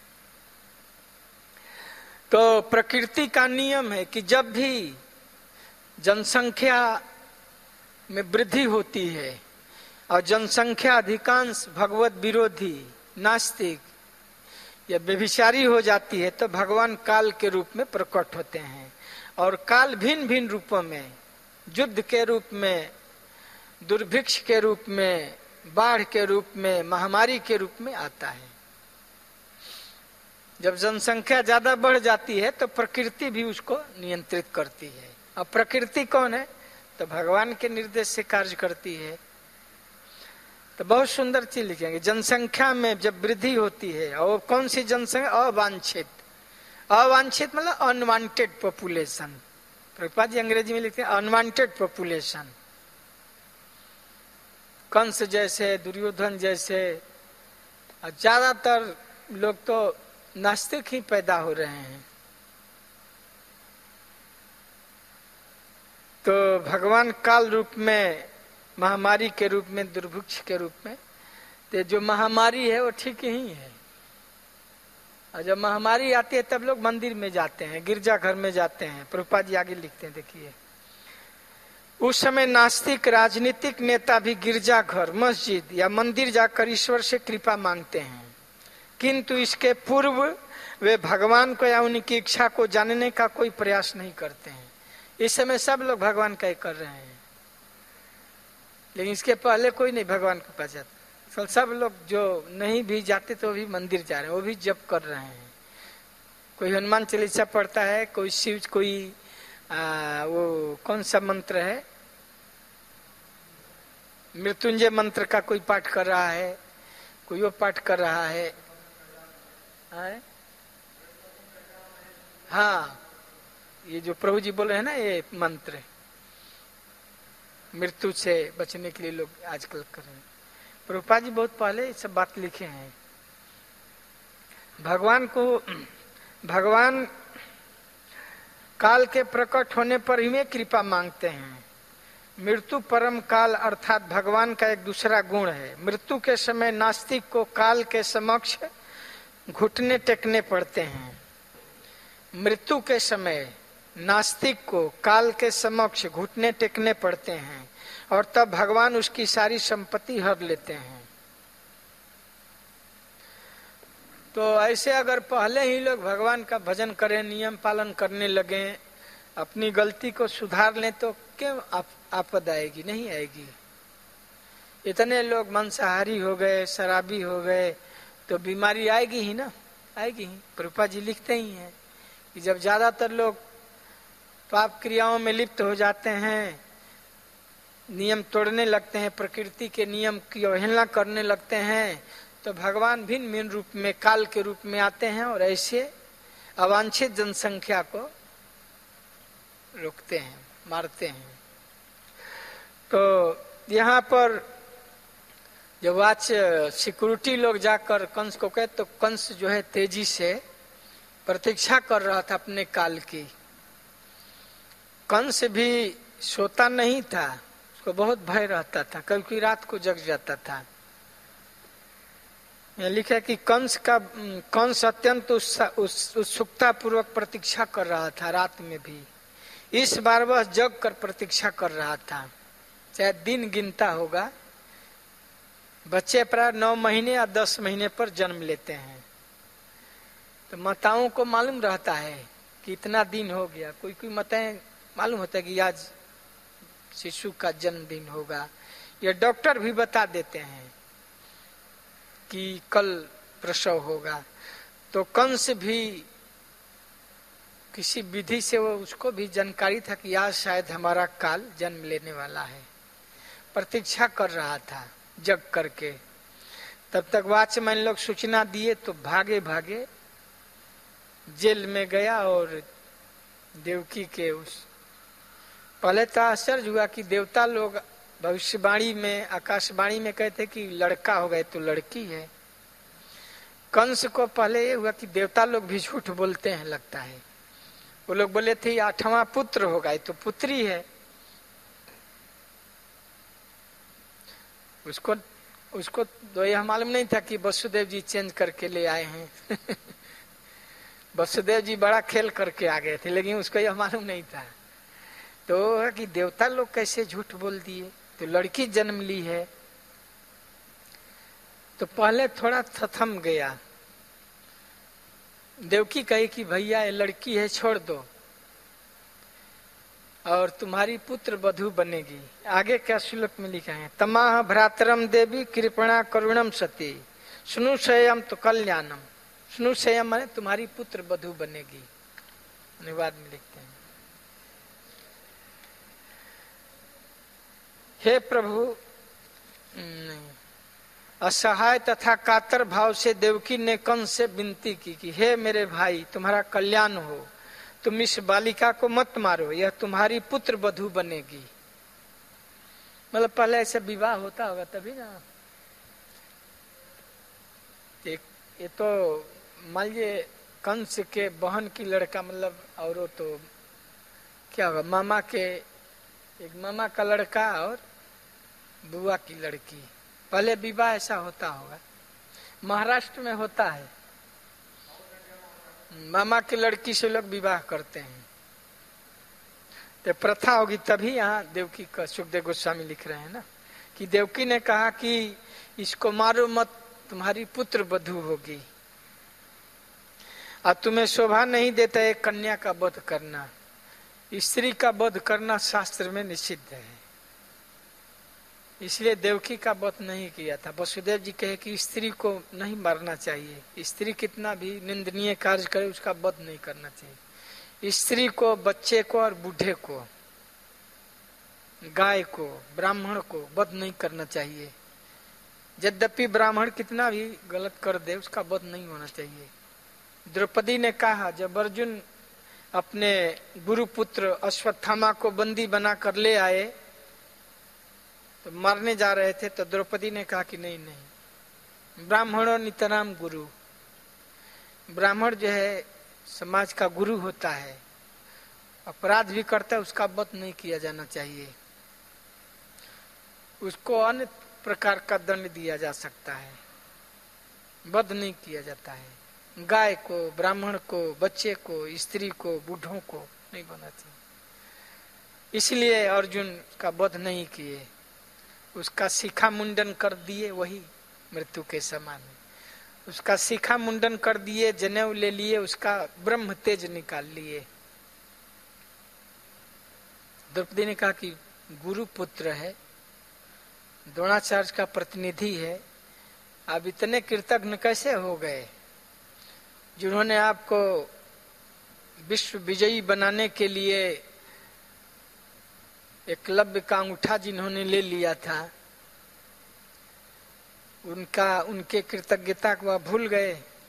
तो प्रकृति का नियम है कि जब भी जनसंख्या में वृद्धि होती है और जनसंख्या अधिकांश भगवत विरोधी, नास्तिक या व्यभिचारी हो जाती है तो भगवान काल के रूप में प्रकट होते हैं। और काल भिन्न भिन्न रूपों में, युद्ध के रूप में, दुर्भिक्ष के रूप में, बाढ़ के रूप में, महामारी के रूप में आता है। जब जनसंख्या ज्यादा बढ़ जाती है तो प्रकृति भी उसको नियंत्रित करती है। अब प्रकृति कौन है? तो भगवान के निर्देश से कार्य करती है। तो बहुत सुंदर चीज लिखेंगे, जनसंख्या में जब वृद्धि होती है, और कौन सी जनसंख्या? अवांछित। अवांछित मतलब अनवांटेड पॉपुलेशन। प्रभुपाद जी अंग्रेजी में लिखते हैं अनवांटेड पॉपुलेशन। कंस जैसे, दुर्योधन जैसे, ज्यादातर लोग तो नास्तिक ही पैदा हो रहे हैं। तो भगवान काल रूप में, महामारी के रूप में, दुर्भिक्ष के रूप में, तो जो महामारी है वो ठीक ही है। और जब महामारी आती है तब लोग मंदिर में जाते हैं, गिरजा घर में जाते हैं। प्रभुपाद जी आगे लिखते हैं, देखिए, उस समय नास्तिक राजनीतिक नेता भी गिरजा घर, मस्जिद या मंदिर जाकर ईश्वर से कृपा मांगते हैं, किंतु इसके पूर्व वे भगवान को या उनकी इच्छा को जानने का कोई प्रयास नहीं करते हैं। इस समय सब लोग भगवान का ही कर रहे हैं, लेकिन इसके पहले कोई नहीं भगवान के पास जाता। सब लोग जो नहीं भी जाते तो भी मंदिर जा रहे हैं, वो भी जप कर रहे हैं। कोई हनुमान चालीसा पढ़ता है, कोई शिव, कोई आ, वो कौन सा मंत्र है, मृत्युंजय मंत्र का कोई पाठ कर रहा है, कोई वो पाठ कर रहा है, है? हाँ, ये जो प्रभु जी बोल रहे हैं ना, ये मंत्र मृत्यु से बचने के लिए लोग आजकल कर रहे हैं। प्रभुपाद जी बहुत पहले सब बात लिखे हैं। भगवान को, भगवान काल के प्रकट होने पर ही में कृपा मांगते हैं। मृत्यु परम काल अर्थात भगवान का एक दूसरा गुण है। मृत्यु के समय नास्तिक को काल के समक्ष घुटने टेकने पड़ते हैं। मृत्यु के समय नास्तिक को काल के समक्ष घुटने टेकने पड़ते हैं और तब भगवान उसकी सारी संपत्ति हर लेते हैं। तो ऐसे अगर पहले ही लोग भगवान का भजन करें, नियम पालन करने लगे, अपनी गलती को सुधार लें, तो क्यों आप, आपद आएगी? नहीं आएगी। इतने लोग मांसाहारी हो गए, शराबी हो गए, तो बीमारी आएगी ही ना, आएगी ही। प्रभुपाद जी लिखते ही हैं कि जब ज्यादातर लोग पाप क्रियाओं में लिप्त हो जाते हैं, नियम तोड़ने लगते हैं, प्रकृति के नियम की अवहेलना करने लगते हैं, तो भगवान भिन्न भिन्न रूप में, काल के रूप में आते हैं और ऐसे अवांछित जनसंख्या को रोकते हैं, मारते हैं। तो यहाँ पर जब आज सिक्योरिटी लोग जाकर कंस को कहे, तो कंस जो है तेजी से प्रतीक्षा कर रहा था अपने काल की। कंस भी सोता नहीं था, उसको बहुत भय रहता था, कभी रात को जग जाता था। यह लिखा है कि कंस का कंस अत्यंत उत्सुकता पूर्वक प्रतीक्षा कर रहा था रात में भी। इस बार वह जग कर प्रतीक्षा कर रहा था, चाहे दिन गिनता होगा। बच्चे प्राय नौ महीने या दस महीने पर जन्म लेते हैं, तो माताओं को मालूम रहता है कि इतना दिन हो गया। कोई कोई माताएं मालूम होता है कि आज शिशु का जन्मदिन होगा, या डॉक्टर भी बता देते हैं कि कल प्रसव होगा। तो कंस भी किसी विधि से वो, उसको भी जानकारी था कि आज शायद हमारा काल जन्म लेने वाला है, प्रतीक्षा कर रहा था जग करके। तब तक वॉचमैन लोग सूचना दिए तो भागे भागे जेल में गया और देवकी के उस पहले तो आश्चर्य हुआ कि देवता लोग भविष्यवाणी में आकाशवाणी में कहते कि लड़का हो गए तो लड़की है। कंस को पहले ये हुआ कि देवता लोग भी झूठ बोलते हैं लगता है। वो लोग बोले थे आठवां पुत्र होगा, ये तो पुत्री है। उसको उसको तो यह मालूम नहीं था कि वसुदेव जी चेंज करके ले आए हैं। वसुदेव जी बड़ा खेल करके आ गए थे, लेकिन उसको यह मालूम नहीं था। तो कि देवता लोग कैसे झूठ बोल दिए, तो लड़की जन्म ली है। तो पहले थोड़ा थथम गया। देवकी कही कि भैया ये लड़की है, छोड़ दो और तुम्हारी पुत्र वधू बनेगी। आगे क्या श्लोक में लिखा है, तमाह भ्रातरम देवी कृपणा करुणम सती सुनु संयम तो कल्याणम। सुनु संयम माने तुम्हारी पुत्र वधू बनेगी। अनुवाद में लिखते हैं, हे प्रभु नहीं असहाय तथा कातर भाव से देवकी ने कंस से विनती की कि हे मेरे भाई तुम्हारा कल्याण हो, तुम इस बालिका को मत मारो, यह तुम्हारी पुत्र वधू बनेगी। मतलब पहले ऐसा विवाह होता होगा तभी ना। ये तो मान लीजिए कंस के बहन की लड़का, मतलब और तो क्या होगा, मामा के एक मामा का लड़का और बुआ की लड़की, पहले विवाह ऐसा होता होगा। महाराष्ट्र में होता है, मामा की लड़की से लोग विवाह करते हैं, तो प्रथा होगी तभी यहाँ देवकी का सुखदेव गोस्वामी लिख रहे हैं ना कि देवकी ने कहा कि इसको मारो मत, तुम्हारी पुत्र वधू होगी। और तुम्हें शोभा नहीं देता है कन्या का वध करना, स्त्री का वध करना शास्त्र में निषिद्ध है, इसलिए देवकी का वध नहीं किया था। वसुदेव जी कहे कि स्त्री को नहीं मारना चाहिए, स्त्री कितना भी निंदनीय कार्य करे उसका वध नहीं करना चाहिए। स्त्री को, बच्चे को और बूढ़े को, गाय को, ब्राह्मण को वध नहीं करना चाहिए। यद्यपि ब्राह्मण कितना भी गलत कर दे उसका वध नहीं होना चाहिए। द्रौपदी ने कहा जब अर्जुन अपने गुरुपुत्र अश्वत्थामा को बंदी बना कर ले आए तो मारने जा रहे थे, तो द्रौपदी ने कहा कि नहीं नहीं, ब्राह्मणों नितराम गुरु, ब्राह्मण जो है समाज का गुरु होता है, अपराध भी करता है उसका वध नहीं किया जाना चाहिए, उसको अन्य प्रकार का दंड दिया जा सकता है, वध नहीं किया जाता है। गाय को, ब्राह्मण को, बच्चे को, स्त्री को, बूढ़ों को नहीं बना चाहिए, इसलिए अर्जुन का वध नहीं किए, उसका शिखा मुंडन कर दिए, वही मृत्यु के समान है। उसका शिखा मुंडन कर दिए, जनेऊ ले लिए, उसका ब्रह्म तेज निकाल लिए। द्रौपदी ने कहा कि गुरु पुत्र है, द्रोणाचार्य का प्रतिनिधि है, आप इतने कृतज्ञ कैसे हो गए, जिन्होंने आपको विश्व विजयी बनाने के लिए एकलव्य का अंगूठा जिन्होंने ले लिया था, उनका उनके कृतज्ञता को आप भूल गए।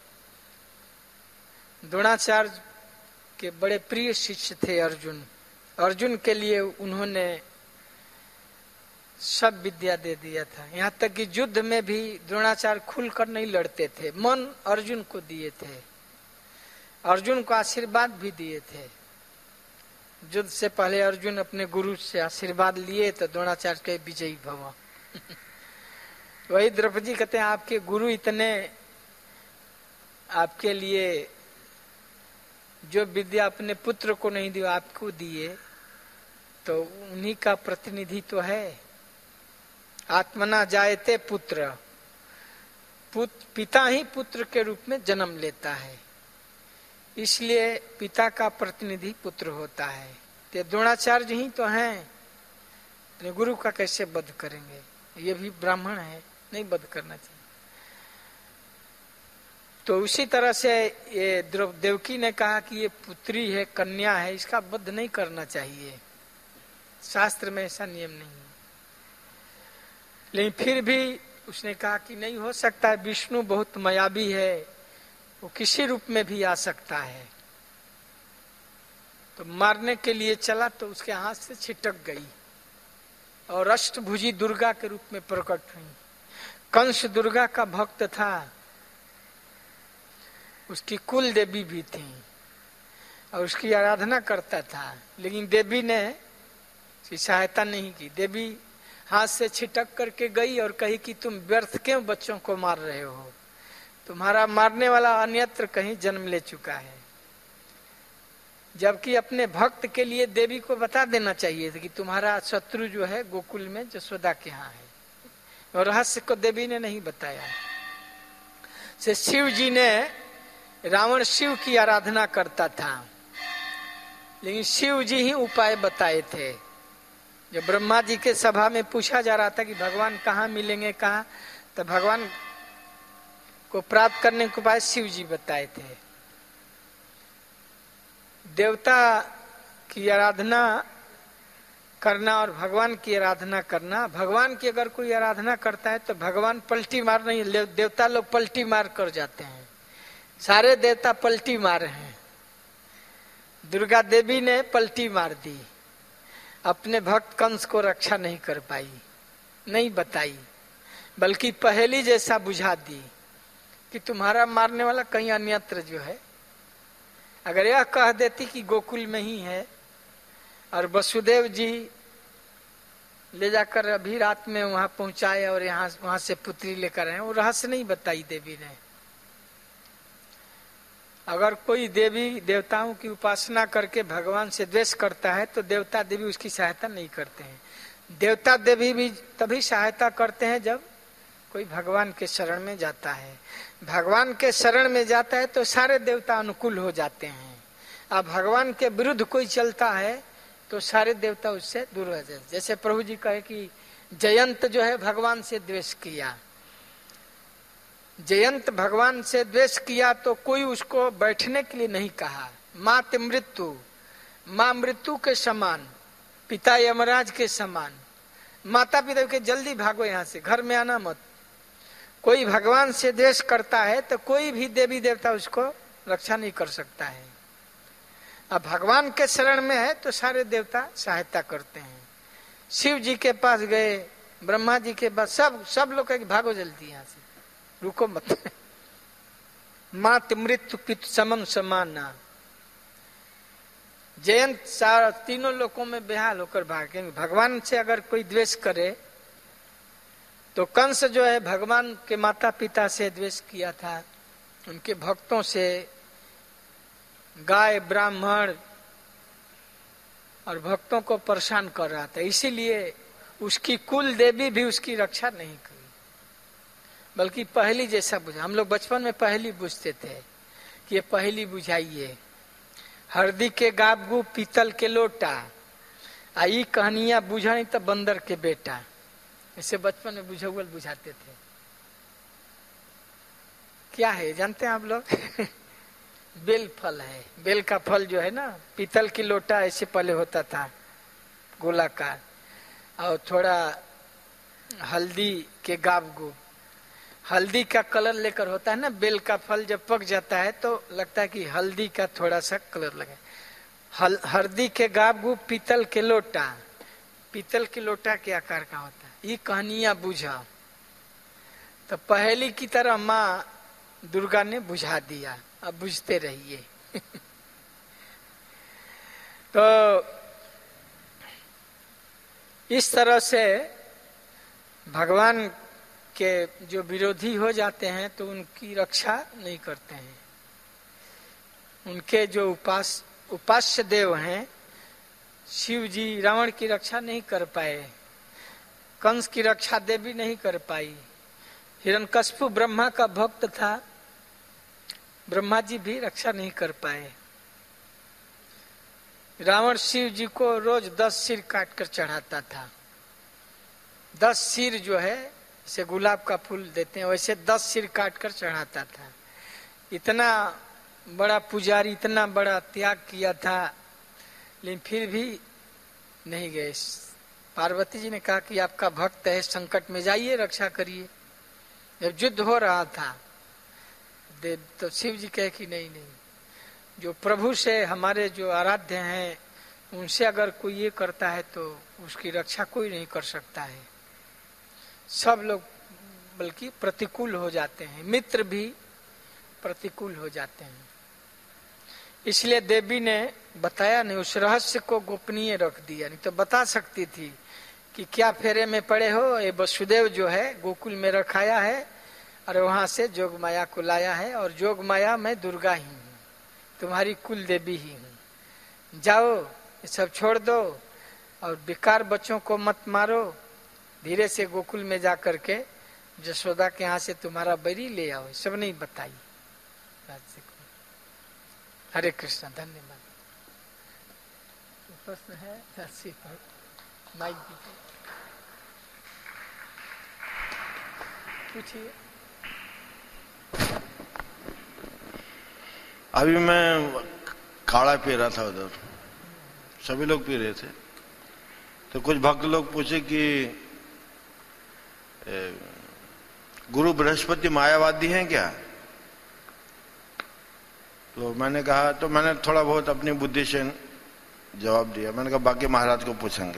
द्रोणाचार्य के बड़े प्रिय शिष्य थे अर्जुन, अर्जुन के लिए उन्होंने सब विद्या दे दिया था, यहाँ तक कि युद्ध में भी द्रोणाचार्य खुलकर नहीं लड़ते थे, मन अर्जुन को दिए थे, अर्जुन को आशीर्वाद भी दिए थे। युद्ध से पहले अर्जुन अपने गुरु से आशीर्वाद लिए तो द्रोणाचार्य के विजयी भव। वही द्रौपदी कहते हैं आपके गुरु इतने आपके लिए जो विद्या अपने पुत्र को नहीं दी आपको दिए, तो उन्हीं का प्रतिनिधि तो है। आत्मना जायते पुत्र, पुत्र पिता ही पुत्र के रूप में जन्म लेता है, इसलिए पिता का प्रतिनिधि पुत्र होता है। तो द्रोणाचार्य ही तो हैं, तो गुरु का कैसे वध करेंगे, ये भी ब्राह्मण है, नहीं वध करना चाहिए। तो उसी तरह से ये देवकी ने कहा कि ये पुत्री है, कन्या है, इसका वध नहीं करना चाहिए, शास्त्र में ऐसा नियम नहीं है। लेकिन फिर भी उसने कहा कि नहीं हो सकता है, विष्णु बहुत मायावी है, वो किसी रूप में भी आ सकता है। तो मारने के लिए चला तो उसके हाथ से छिटक गई और अष्टभुजी दुर्गा के रूप में प्रकट हुई। कंस दुर्गा का भक्त था, उसकी कुल देवी भी थी और उसकी आराधना करता था, लेकिन देवी ने उसकी सहायता नहीं की। देवी हाथ से छिटक करके गई और कही कि तुम व्यर्थ क्यों बच्चों को मार रहे हो, तुम्हारा मारने वाला अन्यत्र कहीं जन्म ले चुका है। जबकि अपने भक्त के लिए देवी को बता देना चाहिए था कि तुम्हारा शत्रु जो है गोकुल में जसोदा के यहाँ है, और रहस्य को देवी ने नहीं बताया। से शिव जी ने, रावण शिव की आराधना करता था, लेकिन शिव जी ही उपाय बताए थे। जब ब्रह्मा जी के सभा में पूछा जा रहा था कि भगवान कहाँ मिलेंगे, कहाँ, तो भगवान को प्राप्त करने के उपाय शिव जी बताए थे। देवता की आराधना करना और भगवान की आराधना करना, भगवान की अगर कोई आराधना करता है तो भगवान पलटी मार नहीं, देवता लोग पलटी मार कर जाते हैं। सारे देवता पलटी मार हैं, दुर्गा देवी ने पलटी मार दी, अपने भक्त कंस को रक्षा नहीं कर पाई, नहीं बताई, बल्कि पहेली जैसा बुझा दी कि तुम्हारा मारने वाला कहीं अन्यत्र जो है। अगर यह कह देती कि गोकुल में ही है और वसुदेव जी ले जाकर अभी रात में वहां पहुंचाए और यहाँ वहां से पुत्री लेकर आए, वो रहस्य नहीं बताई देवी ने। अगर कोई देवी देवताओं की उपासना करके भगवान से द्वेष करता है तो देवता देवी उसकी सहायता नहीं करते हैं। देवता देवी भी तभी सहायता करते हैं जब कोई भगवान के शरण में जाता है। भगवान के शरण में जाता है तो सारे देवता अनुकूल हो जाते हैं। अब भगवान के विरुद्ध कोई चलता है तो सारे देवता उससे दूर हो जाते हैं। जैसे प्रभु जी कहे कि जयंत जो है भगवान से द्वेष किया, जयंत भगवान से द्वेष किया तो कोई उसको बैठने के लिए नहीं कहा। मात मृत्यु, माँ मृत्यु के समान, पिता यमराज के समान, माता पिता के जल्दी भागो यहाँ से, घर में आना मत। कोई भगवान से द्वेष करता है तो कोई भी देवी देवता उसको रक्षा नहीं कर सकता है। अब भगवान के शरण में है तो सारे देवता सहायता करते हैं। शिव जी के पास गए, ब्रह्मा जी के पास, सब सब लोग कहे भागो जल्दी यहाँ से, रुको मत। मात मृत्यु पितु समम समाना, जयंत सारा तीनों लोकों में बेहाल होकर भागेंगे। भगवान से अगर कोई द्वेष करे तो कंस जो है भगवान के माता पिता से द्वेष किया था, उनके भक्तों से, गाय ब्राह्मण और भक्तों को परेशान कर रहा था। इसीलिए उसकी कुल देवी भी उसकी रक्षा नहीं की, बल्कि पहेली जैसा बुझा। हम लोग बचपन में पहेली बुझते थे कि ये पहेली बुझाइए, हरदी के गाबगू पीतल के लोटा, आई कहानियां बुझा नहीं तो बंदर के बेटा, इसे बचपन में बुझौल बुझाते थे। क्या है जानते हैं आप लोग? बेल फल है। बेल का फल जो है ना, पीतल की लोटा ऐसे पहले होता था गोलाकार, और थोड़ा हल्दी के गाबगू, हल्दी का कलर लेकर होता है ना। बेल का फल जब पक जाता है तो लगता है कि हल्दी का थोड़ा सा कलर लगे। हल, हल्दी के गाबगू पीतल के लोटा, पीतल के लोटा के आकार का होता है। ये कहानियां बुझा तो पहेली की तरह माँ दुर्गा ने बुझा दिया, अब बुझते रहिए। तो इस तरह से भगवान के जो विरोधी हो जाते हैं तो उनकी रक्षा नहीं करते हैं। उनके जो उपास उपास्य देव हैं, शिव जी रावण की रक्षा नहीं कर पाए, कंस की रक्षा देवी नहीं कर पाई, हिरण्यकश्यप ब्रह्मा का भक्त था, ब्रह्मा जी भी रक्षा नहीं कर पाए। रावण शिव जी को रोज दस सिर काट कर चढ़ाता था। दस सिर जो है जैसे गुलाब का फूल देते हैं वैसे दस सिर काट कर चढ़ाता था। इतना बड़ा पुजारी, इतना बड़ा त्याग किया था, लेकिन फिर भी नहीं गए। पार्वती जी ने कहा कि आपका भक्त है, संकट में जाइए, रक्षा करिए। जब युद्ध हो रहा था, देव तो शिव जी कहे कि नहीं नहीं, जो प्रभु से हमारे जो आराध्य हैं उनसे अगर कोई ये करता है तो उसकी रक्षा कोई नहीं कर सकता है। सब लोग बल्कि प्रतिकूल हो जाते हैं, मित्र भी प्रतिकूल हो जाते हैं। इसलिए देवी ने बताया नहीं, उस रहस्य को गोपनीय रख दिया, नहीं तो बता सकती थी कि क्या फेरे में पड़े हो, ये वसुदेव जो है गोकुल में रखाया है और वहां से जोग माया को लाया है, और जोग माया मैं दुर्गा ही हूँ, तुम्हारी कुल देवी ही हूँ, जाओ ये सब छोड़ दो और बेकार बच्चों को मत मारो, धीरे से गोकुल में जा करके जसोदा के यहाँ से तुम्हारा बरी ले आओ। सब नहीं बताई। हरे कृष्ण, धन्यवाद। प्रश्न है माइक पूछिए।
अभी मैं काढ़ा पी रहा था, उधर सभी लोग पी रहे थे, तो कुछ भक्त लोग पूछे कि गुरु बृहस्पति मायावादी हैं क्या? तो मैंने कहा, तो मैंने थोड़ा बहुत अपनी बुद्धि से जवाब दिया। मैंने कहा बाकी महाराज को पूछेंगे।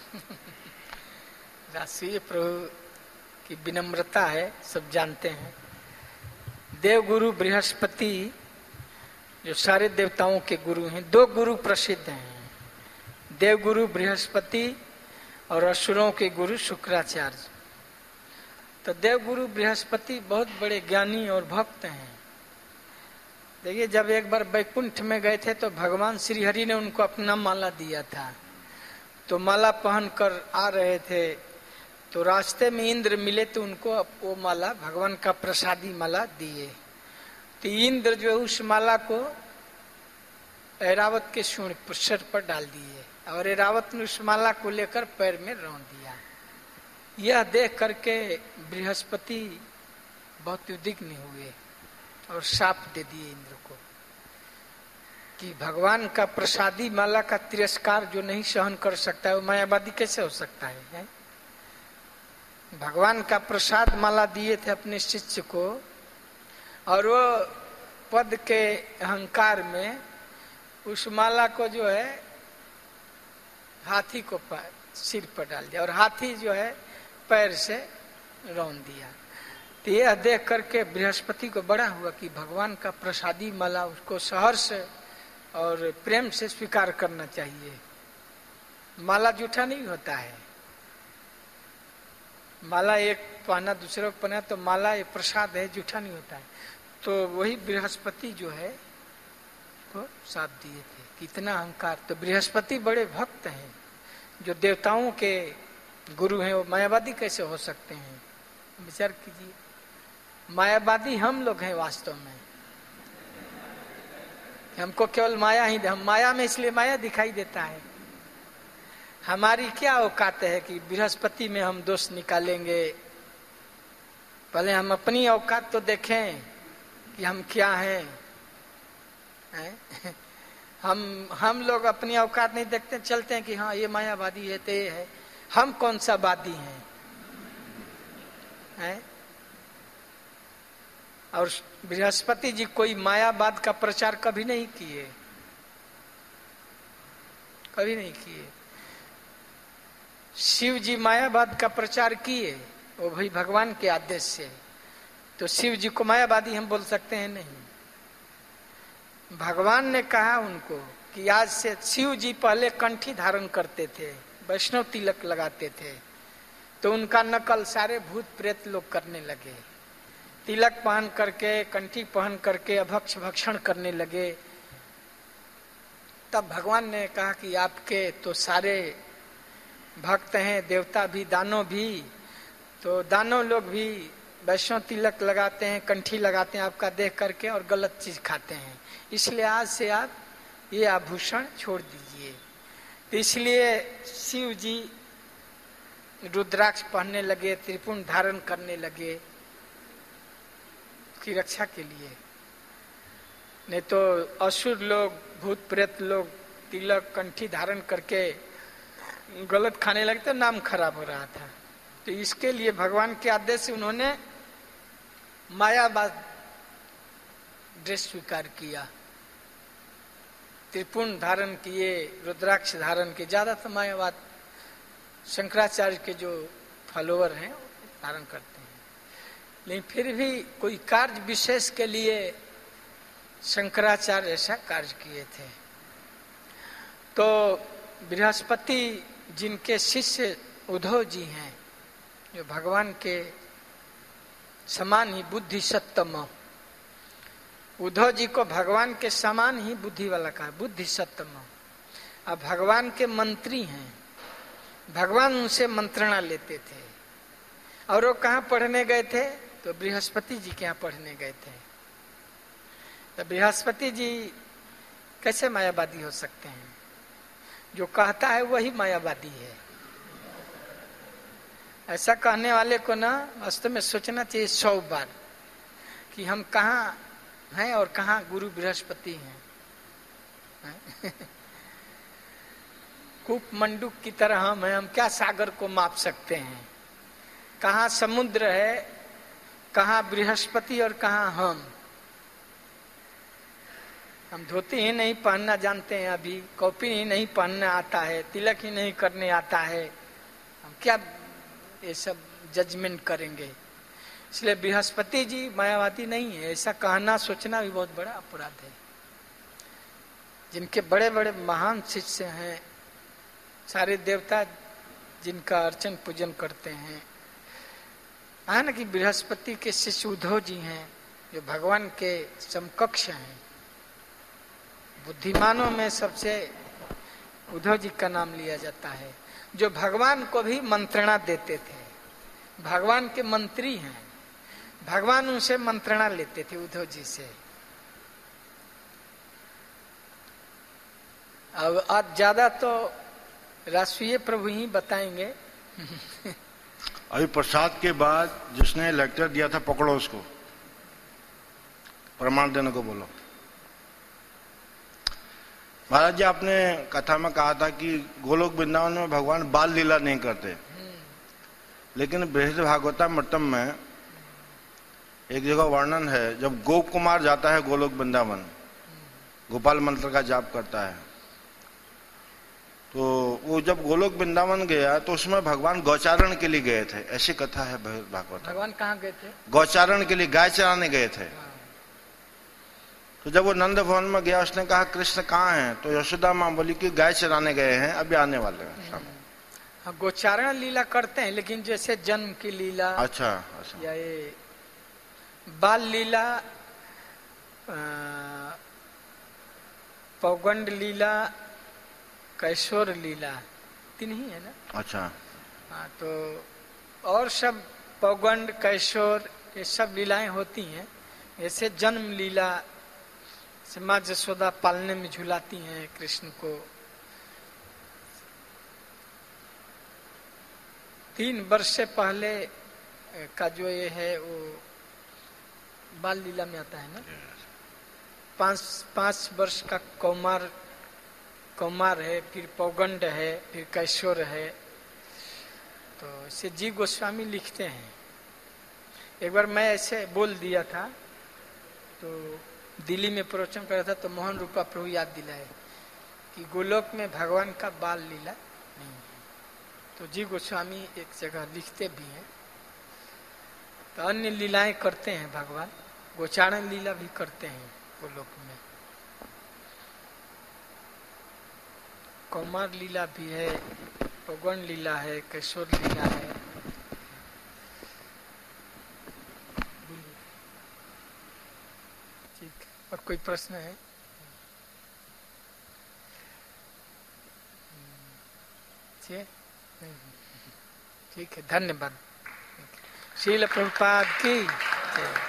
राष्ट्रीय प्रभु की विनम्रता है, सब जानते हैं। देव गुरु बृहस्पति जो सारे देवताओं के गुरु हैं, दो गुरु प्रसिद्ध हैं, देव गुरु बृहस्पति और असुरों के गुरु शुक्राचार्य। तो देव गुरु बृहस्पति बहुत बड़े ज्ञानी और भक्त हैं। देखिए, जब एक बार वैकुंठ में गए थे तो भगवान श्री हरि ने उनको अपना माला दिया था, तो माला पहन कर आ रहे थे, तो रास्ते में इंद्र मिले तो उनको वो माला भगवान का प्रसादी माला दिए। तो इंद्र जो है उस माला को ऐरावत के सूंड सर पर डाल दिए और ऐरावत ने उस माला को लेकर पैर में रौंद दिया। यह देख करके बृहस्पति बहुत उद्विग्न हुए और शाप दे दिए इंद्र को कि भगवान का प्रसादी माला का तिरस्कार जो नहीं सहन कर सकता है वो मायावादी कैसे हो सकता है, है? भगवान का प्रसाद माला दिए थे अपने शिष्य को, और वो पद के अहंकार में उस माला को जो है हाथी को सिर पर डाल दिया और हाथी जो है पैर से रौंद दिया। तो यह देख करके बृहस्पति को बड़ा हुआ कि भगवान का प्रसादी माला उसको सहर्ष और प्रेम से स्वीकार करना चाहिए। माला जूठा नहीं होता है, माला एक पहना दूसरे को पहना तो माला एक प्रसाद है, जूठा नहीं होता है। तो वही बृहस्पति जो है को साथ दिए थे। कितना अहंकार! तो बृहस्पति बड़े भक्त हैं, जो देवताओं के गुरु हैं, वो मायावादी कैसे हो सकते हैं? विचार कीजिए। मायावादी हम लोग हैं वास्तव में, हमको केवल माया ही, हम माया में इसलिए माया दिखाई देता है। हमारी क्या औकात है कि बृहस्पति में हम दोष निकालेंगे? पहले हम अपनी औकात तो देखें कि हम क्या हैं, हैं? हम हम लोग अपनी औकात नहीं देखते, चलते हैं कि हाँ ये मायावादी है तो ये है। हम कौन सा वादी हैं, हैं? और बृहस्पति जी कोई मायावाद का प्रचार कभी नहीं किए, कभी नहीं किए। शिव जी मायावाद का प्रचार किए, वो भाई भगवान के आदेश से। तो शिव जी को मायावादी हम बोल सकते हैं? नहीं। भगवान ने कहा उनको कि आज से, शिव जी पहले कंठी धारण करते थे, वैष्णव तिलक लगाते थे, तो उनका नकल सारे भूत प्रेत लोग करने लगे। तिलक पहन करके, कंठी पहन करके अभक्ष भक्षण करने लगे। तब भगवान ने कहा कि आपके तो सारे भक्त हैं, देवता भी, दानव भी, तो दानव लोग भी वैष्णव तिलक लगाते हैं, कंठी लगाते हैं आपका देख करके, और गलत चीज खाते हैं। इसलिए आज से आप ये आभूषण छोड़ दीजिए। तो इसलिए शिव जी रुद्राक्ष पहनने लगे, त्रिपुंड धारण करने लगे की रक्षा के लिए। नहीं तो असुर लोग, भूत प्रेत लोग तिलक कंठी धारण करके गलत खाने लगे तो नाम खराब हो रहा था। तो इसके लिए भगवान के आदेश से उन्होंने मायावाद ड्रेस स्वीकार किया, त्रिपुण धारण किए, रुद्राक्ष धारण किए। ज्यादा तो मायावाद शंकराचार्य के जो फॉलोअर हैं धारण करते हैं, लेकिन फिर भी कोई कार्य विशेष के लिए शंकराचार्य ऐसा कार्य किए थे। तो बृहस्पति जिनके शिष्य उद्धव जी हैं, जो भगवान के समान ही बुद्धि सत्तम, उद्धव जी को भगवान के समान ही बुद्धि वाला कहा, बुद्धि सत्तम। अब भगवान के मंत्री हैं, भगवान उनसे मंत्रणा लेते थे। और वो कहाँ पढ़ने गए थे? तो बृहस्पति जी के यहाँ पढ़ने गए थे। तो बृहस्पति जी कैसे मायावादी हो सकते हैं? जो कहता है वही मायावादी है। ऐसा कहने वाले को ना वास्तव में सोचना चाहिए सौ बार कि हम कहाँ हैं और कहाँ गुरु बृहस्पति हैं। कूप मंडूक की तरह हम हैं, हम क्या सागर को माप सकते हैं? कहाँ समुद्र है, कहाँ बृहस्पति और कहाँ हम। हम धोती ही नहीं पहनना जानते हैं, अभी कॉपी ही नहीं पहनना आता है, तिलक ही नहीं करने आता है, हम क्या ये सब जजमेंट करेंगे? इसलिए बृहस्पति जी मायावादी नहीं है, ऐसा कहना सोचना भी बहुत बड़ा अपराध है। जिनके बड़े बड़े महान शिष्य हैं, सारे देवता जिनका अर्चन पूजन करते हैं, है ना कि बृहस्पति के शिष्य उद्धव जी हैं, जो भगवान के समकक्ष हैं। बुद्धिमानों में सबसे उद्धव जी का नाम लिया जाता है, जो भगवान को भी मंत्रणा देते थे। भगवान के मंत्री हैं, भगवान उनसे मंत्रणा लेते थे उद्धव जी से। अब आज ज्यादा तो राष्ट्रीय प्रभु ही बताएंगे।
अभी प्रसाद के बाद जिसने लेक्चर दिया था पकड़ो उसको, प्रमाण देने को बोलो। महाराज जी, आपने कथा में कहा था कि गोलोक वृंदावन में भगवान बाल लीला नहीं करते, लेकिन बृहद भागवतामृतम में एक जगह वर्णन है, जब गोप कुमार जाता है गोलोक वृंदावन, गोपाल मंत्र का जाप करता है, तो वो जब गोलोक वृंदावन गया तो उसमें भगवान गौचारण के लिए गए थे, ऐसी कथा है भागवत।
भगवान कहाँ गए थे?
गौचारण के लिए, गाय चराने गए थे। तो जब वो नंद भवन में गया, उसने कहा कृष्ण कहाँ हैं? तो यशोदा माँ बोली कि गाय चराने गए हैं, अभी आने वाले हैं।
हाँ, गोचारण लीला करते हैं, लेकिन जैसे जन्म की लीला,
अच्छा, अच्छा।
या ये बाल लीला, पौगंड लीला, कैशोर लीला, तीन ही है ना? अच्छा। हाँ, तो और सब पौगंड कैशोर ये सब लीलाएं होती हैं। ऐसे जन्म लीला से माँ जसोदा पालने में झुलाती हैं कृष्ण को। तीन वर्ष से पहले का जो ये है वो बाल लीला में आता है ना। पांच पांच वर्ष का कौमार कौमार है, फिर पौगंड है, फिर कैशोर है। तो इसे जी गोस्वामी लिखते हैं। एक बार मैं ऐसे बोल दिया था, तो दिल्ली में प्रवचन कर रहा था, तो मोहन रूपा प्रभु याद दिलाए कि गोलोक में भगवान का बाल लीला नहीं है। तो जी गोस्वामी एक जगह लिखते भी हैं। तो अन्य लीलाएं करते हैं भगवान, गोचारण लीला भी करते हैं गोलोक में। कौमार लीला भी है, पौगंड लीला है, कैशोर लीला है। ठीक, और कोई प्रश्न है? ठीक है, धन्यवाद। श्रील प्रभुपाद की जय।